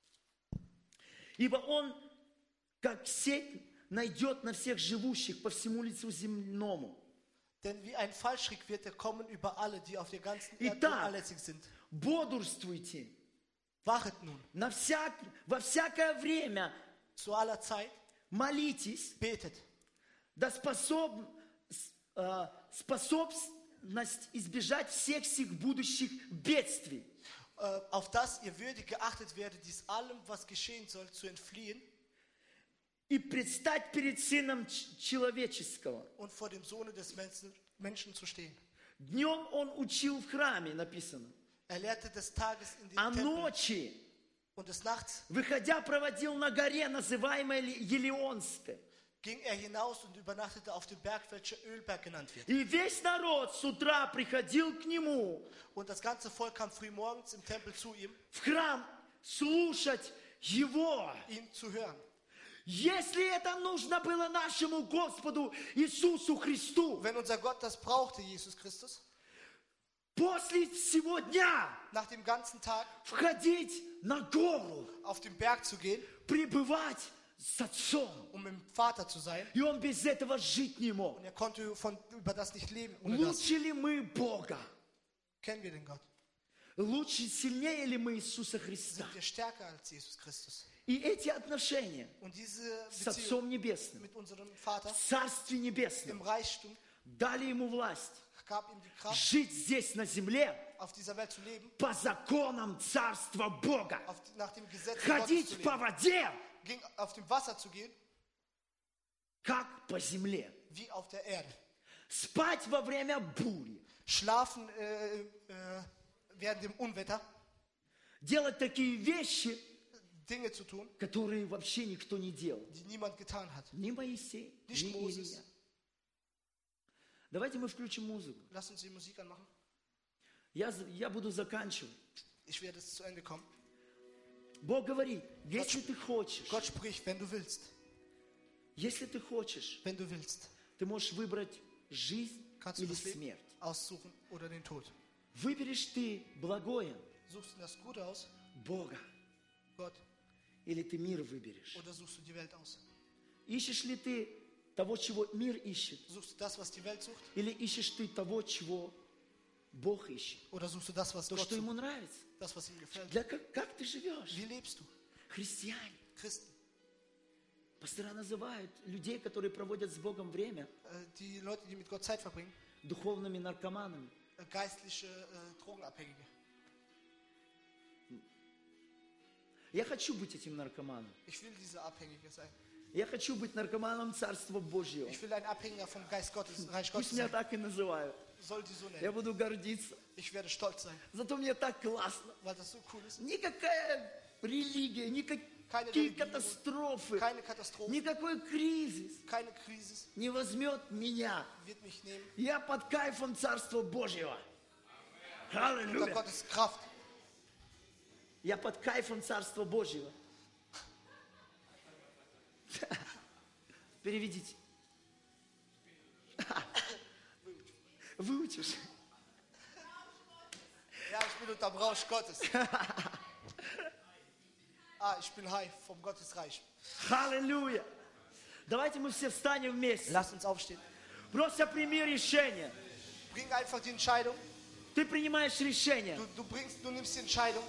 Ибо он, как сеть, найдет на всех живущих по всему лицу земному. Denn wie ein Fallstrick wird er kommen über alle, die auf der ganzen Erde Итак, unanlässig sind. Бодрствуйте Wachet nun на всяк, во всякое время, zu aller Zeit, молитесь, betet, да способ, с- э, способность избежать всех сих будущих бедствий. äh, auf das ihr würdig geachtet werdet, dies allem, was geschehen soll, zu entfliehen И предстать перед Сыном Ч- Человеческого. und vor dem Sohne des Menschen, Menschen zu stehen. Днем он учил в храме, написано. Er lehrte des Tages in den А Tempel ночи, und des Nachts выходя, проводил на горе, называемой Ли- Елеонской. ging er hinaus und übernachtete auf dem Berg, welcher Ölberg genannt wird. И весь народ с утра приходил к нему Und das ganze Volk kam früh morgens im Tempel zu ihm, в храм слушать его. ihn zu hören. Если это нужно было нашему Господу Иисусу Христу, Wenn unser Gott das brauchte, Jesus Christus, после всего дня nach dem ganzen Tag входить на гору, auf den Berg zu gehen, пребывать с Отцом. um mit dem Vater zu sein, И он без этого жить не мог. und er konnte von, über das nicht leben. Ohne das. Лучше ли мы Бога? Kennen wir den Gott? Лучше, сильнее ли мы Иисуса Христа? Sind wir stärker als Jesus Christus? И эти отношения Und diese с Beziehung Отцом Небесным, mit unserem Vater в Царстве im Небесном, Reichtum дали ему власть gab ihm die Kraft, жить здесь на земле auf dieser Welt zu leben, по законам Царства Бога. auf, nach dem Gesetz Gottes zu Ходить по leben, воде, ging auf dem Wasser zu gehen, как по земле. wie auf der Erde. Спать во время бури. Schlafen äh, äh, während dem Unwetter, Делать такие вещи, Dinge zu tun, которые вообще никто не делал. die niemand getan hat. Ни Моисей, Nicht ни Moses. Илия. Давайте мы включим музыку. Lass uns die Musik anmachen. Я, за- я буду заканчивать. Ich werde es zu Ende kommen. Бог говорит, если ты хочешь, Gott spricht, wenn du willst. если ты хочешь, Wenn du willst, ты можешь выбрать жизнь kannst du или das Leben смерть. aussuchen oder den Tod. Выберешь ты благое, Suchst du das Gute aus, Бога, Gott, или ты мир выберешь? oder suchst du die Welt aus? Ищешь ли ты того, чего мир ищет, Suchst du das, was die Welt sucht, или ищешь ты того, чего Бог ищет? oder suchst du das, was То, Gott что sucht, ему нравится. das, was ihm gefällt? Для как, как ты живешь? Wie lebst du? Христиане. Christen. Пастора называют людей, которые проводят с Богом время, Äh, Die Leute, die mit Gott Zeit verbringen, духовными наркоманами. äh, geistliche äh, Drogenabhängige. Я хочу быть этим наркоманом. Ich will dieser Abhängige sein. Я хочу быть наркоманом Царства Божьего. Ich will ein Abhängiger vom Geist Gottes, Reich Пусть Gottes меня sein. так и называют. Soll die so Я nennen. буду гордиться. Ich werde stolz sein, Зато мне так классно. weil das so cool ist. Никакая религия, никакие Religion, катастрофы, Keine Katastrophe, никакой кризис keine Krise не возьмет меня. wird mich nehmen. Я под кайфом Царства Божьего. Unter Аллилуйя. Gottes Kraft. Я под кайфом Царства Божьего. Переведите. Выучишь. Ja, ich bin unter dem Rausch Gottes. Ah, ich bin high vom Gottesreich. Аллилуйя. Давайте мы все встанем вместе. Lass uns aufstehen. Просто прими решение. Bring einfach die Entscheidung. Ты принимаешь решение, Du, du, bringst, du nimmst die Entscheidung,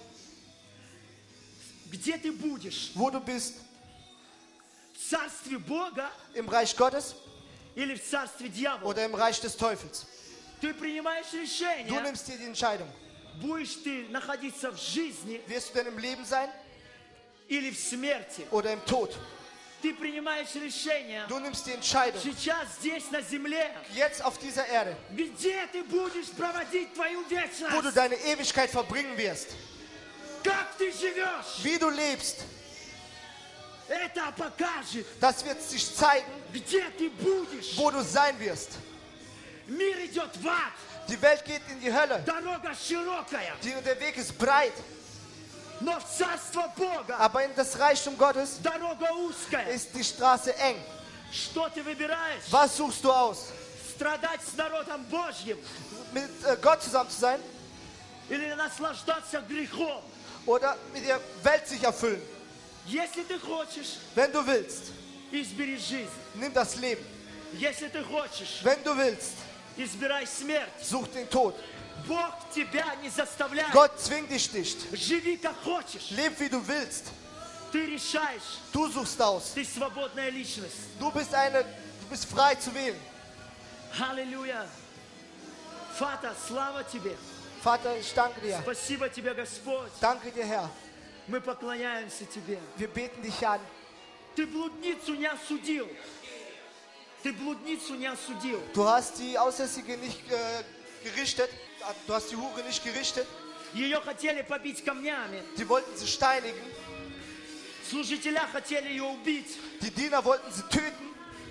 где ты будешь. wo du bist. В Царстве Бога Im Reich Gottes или в Царстве Дьявола. oder im Reich des Teufels. Ты принимаешь Du решение, nimmst dir die Entscheidung. будешь ты находиться в жизни Wirst du denn im Leben sein или в смерти. oder im Tod? Ты принимаешь решение Du nimmst die Entscheidung, сейчас здесь на земле, jetzt auf dieser Erde, где ты будешь проводить твою wo du вечность. deine Ewigkeit verbringen wirst. Как ты живешь, Wie du lebst, это покажет, das wird sich zeigen, где ты будешь. wo du sein wirst. Мир идет в ад, Die Welt geht in die Hölle. дорога широкая, Die, der Weg ist breit, но в царство Бога aber in das Reichtum Gottes дорога узкая. ist die Straße eng. Что ты выбираешь? Was suchst du aus? Страдать с народом Божьим Mit äh, Gott zusammen zu sein или наслаждаться грехом? oder mit der Welt sich erfüllen? Если ты хочешь, Wenn du willst, избери жизнь. nimm das Leben. Если ты хочешь, Wenn du willst, избирай смерть. such den Tod. Бог тебя не заставляет. Gott zwingt dich nicht. Живи как хочешь. Leb wie du willst. Ты решаешь. Du suchst aus. Ты свободная личность. Du bist eine, du bist frei zu wählen. Аллилуйя. Фата, слава тебе. Vater, ich danke dir. Спасибо тебе, Господь. Danke dir, Herr. Мы поклоняемся тебе. Wir beten dich an. Ты блудницу не осудил. Ты блудницу не осудил. Du hast die Aussätzige nicht äh, gerichtet. Du hast die Hure nicht gerichtet. Ее хотели побить камнями. Die wollten sie steinigen. Служителя хотели ее убить. Die Diener wollten sie töten.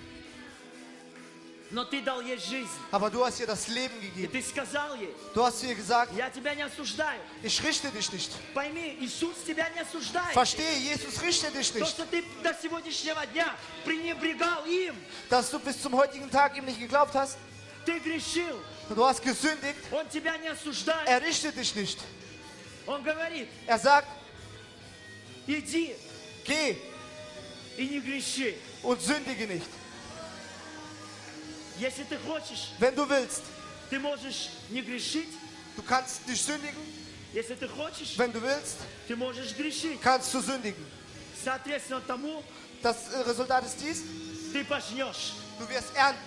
Но ты дал ей жизнь. Aber du hast ihr das Leben И gegeben. ты сказал ей, Du hast ihr gesagt, я тебя не осуждаю. ich richte dich nicht. Пойми, Иисус тебя не осуждает. Verstehe, Jesus richtet dich То, nicht. что ты до сегодняшнего дня пренебрегал им, Dass du bis zum heutigen Tag ihm nicht geglaubt hast. ты грешил, Du hast gesündigt. Он тебя не осуждает. Er richtet dich nicht. Он говорит, Er sagt, иди geh и не греши. und sündige nicht. Если ты хочешь, Wenn du willst, ты можешь не грешить. du kannst nicht sündigen. Если ты хочешь, Wenn du willst, ты можешь грешить. kannst du sündigen. Соответственно тому, Das äh, Resultat ist dies, ты пожнешь. du wirst ernten.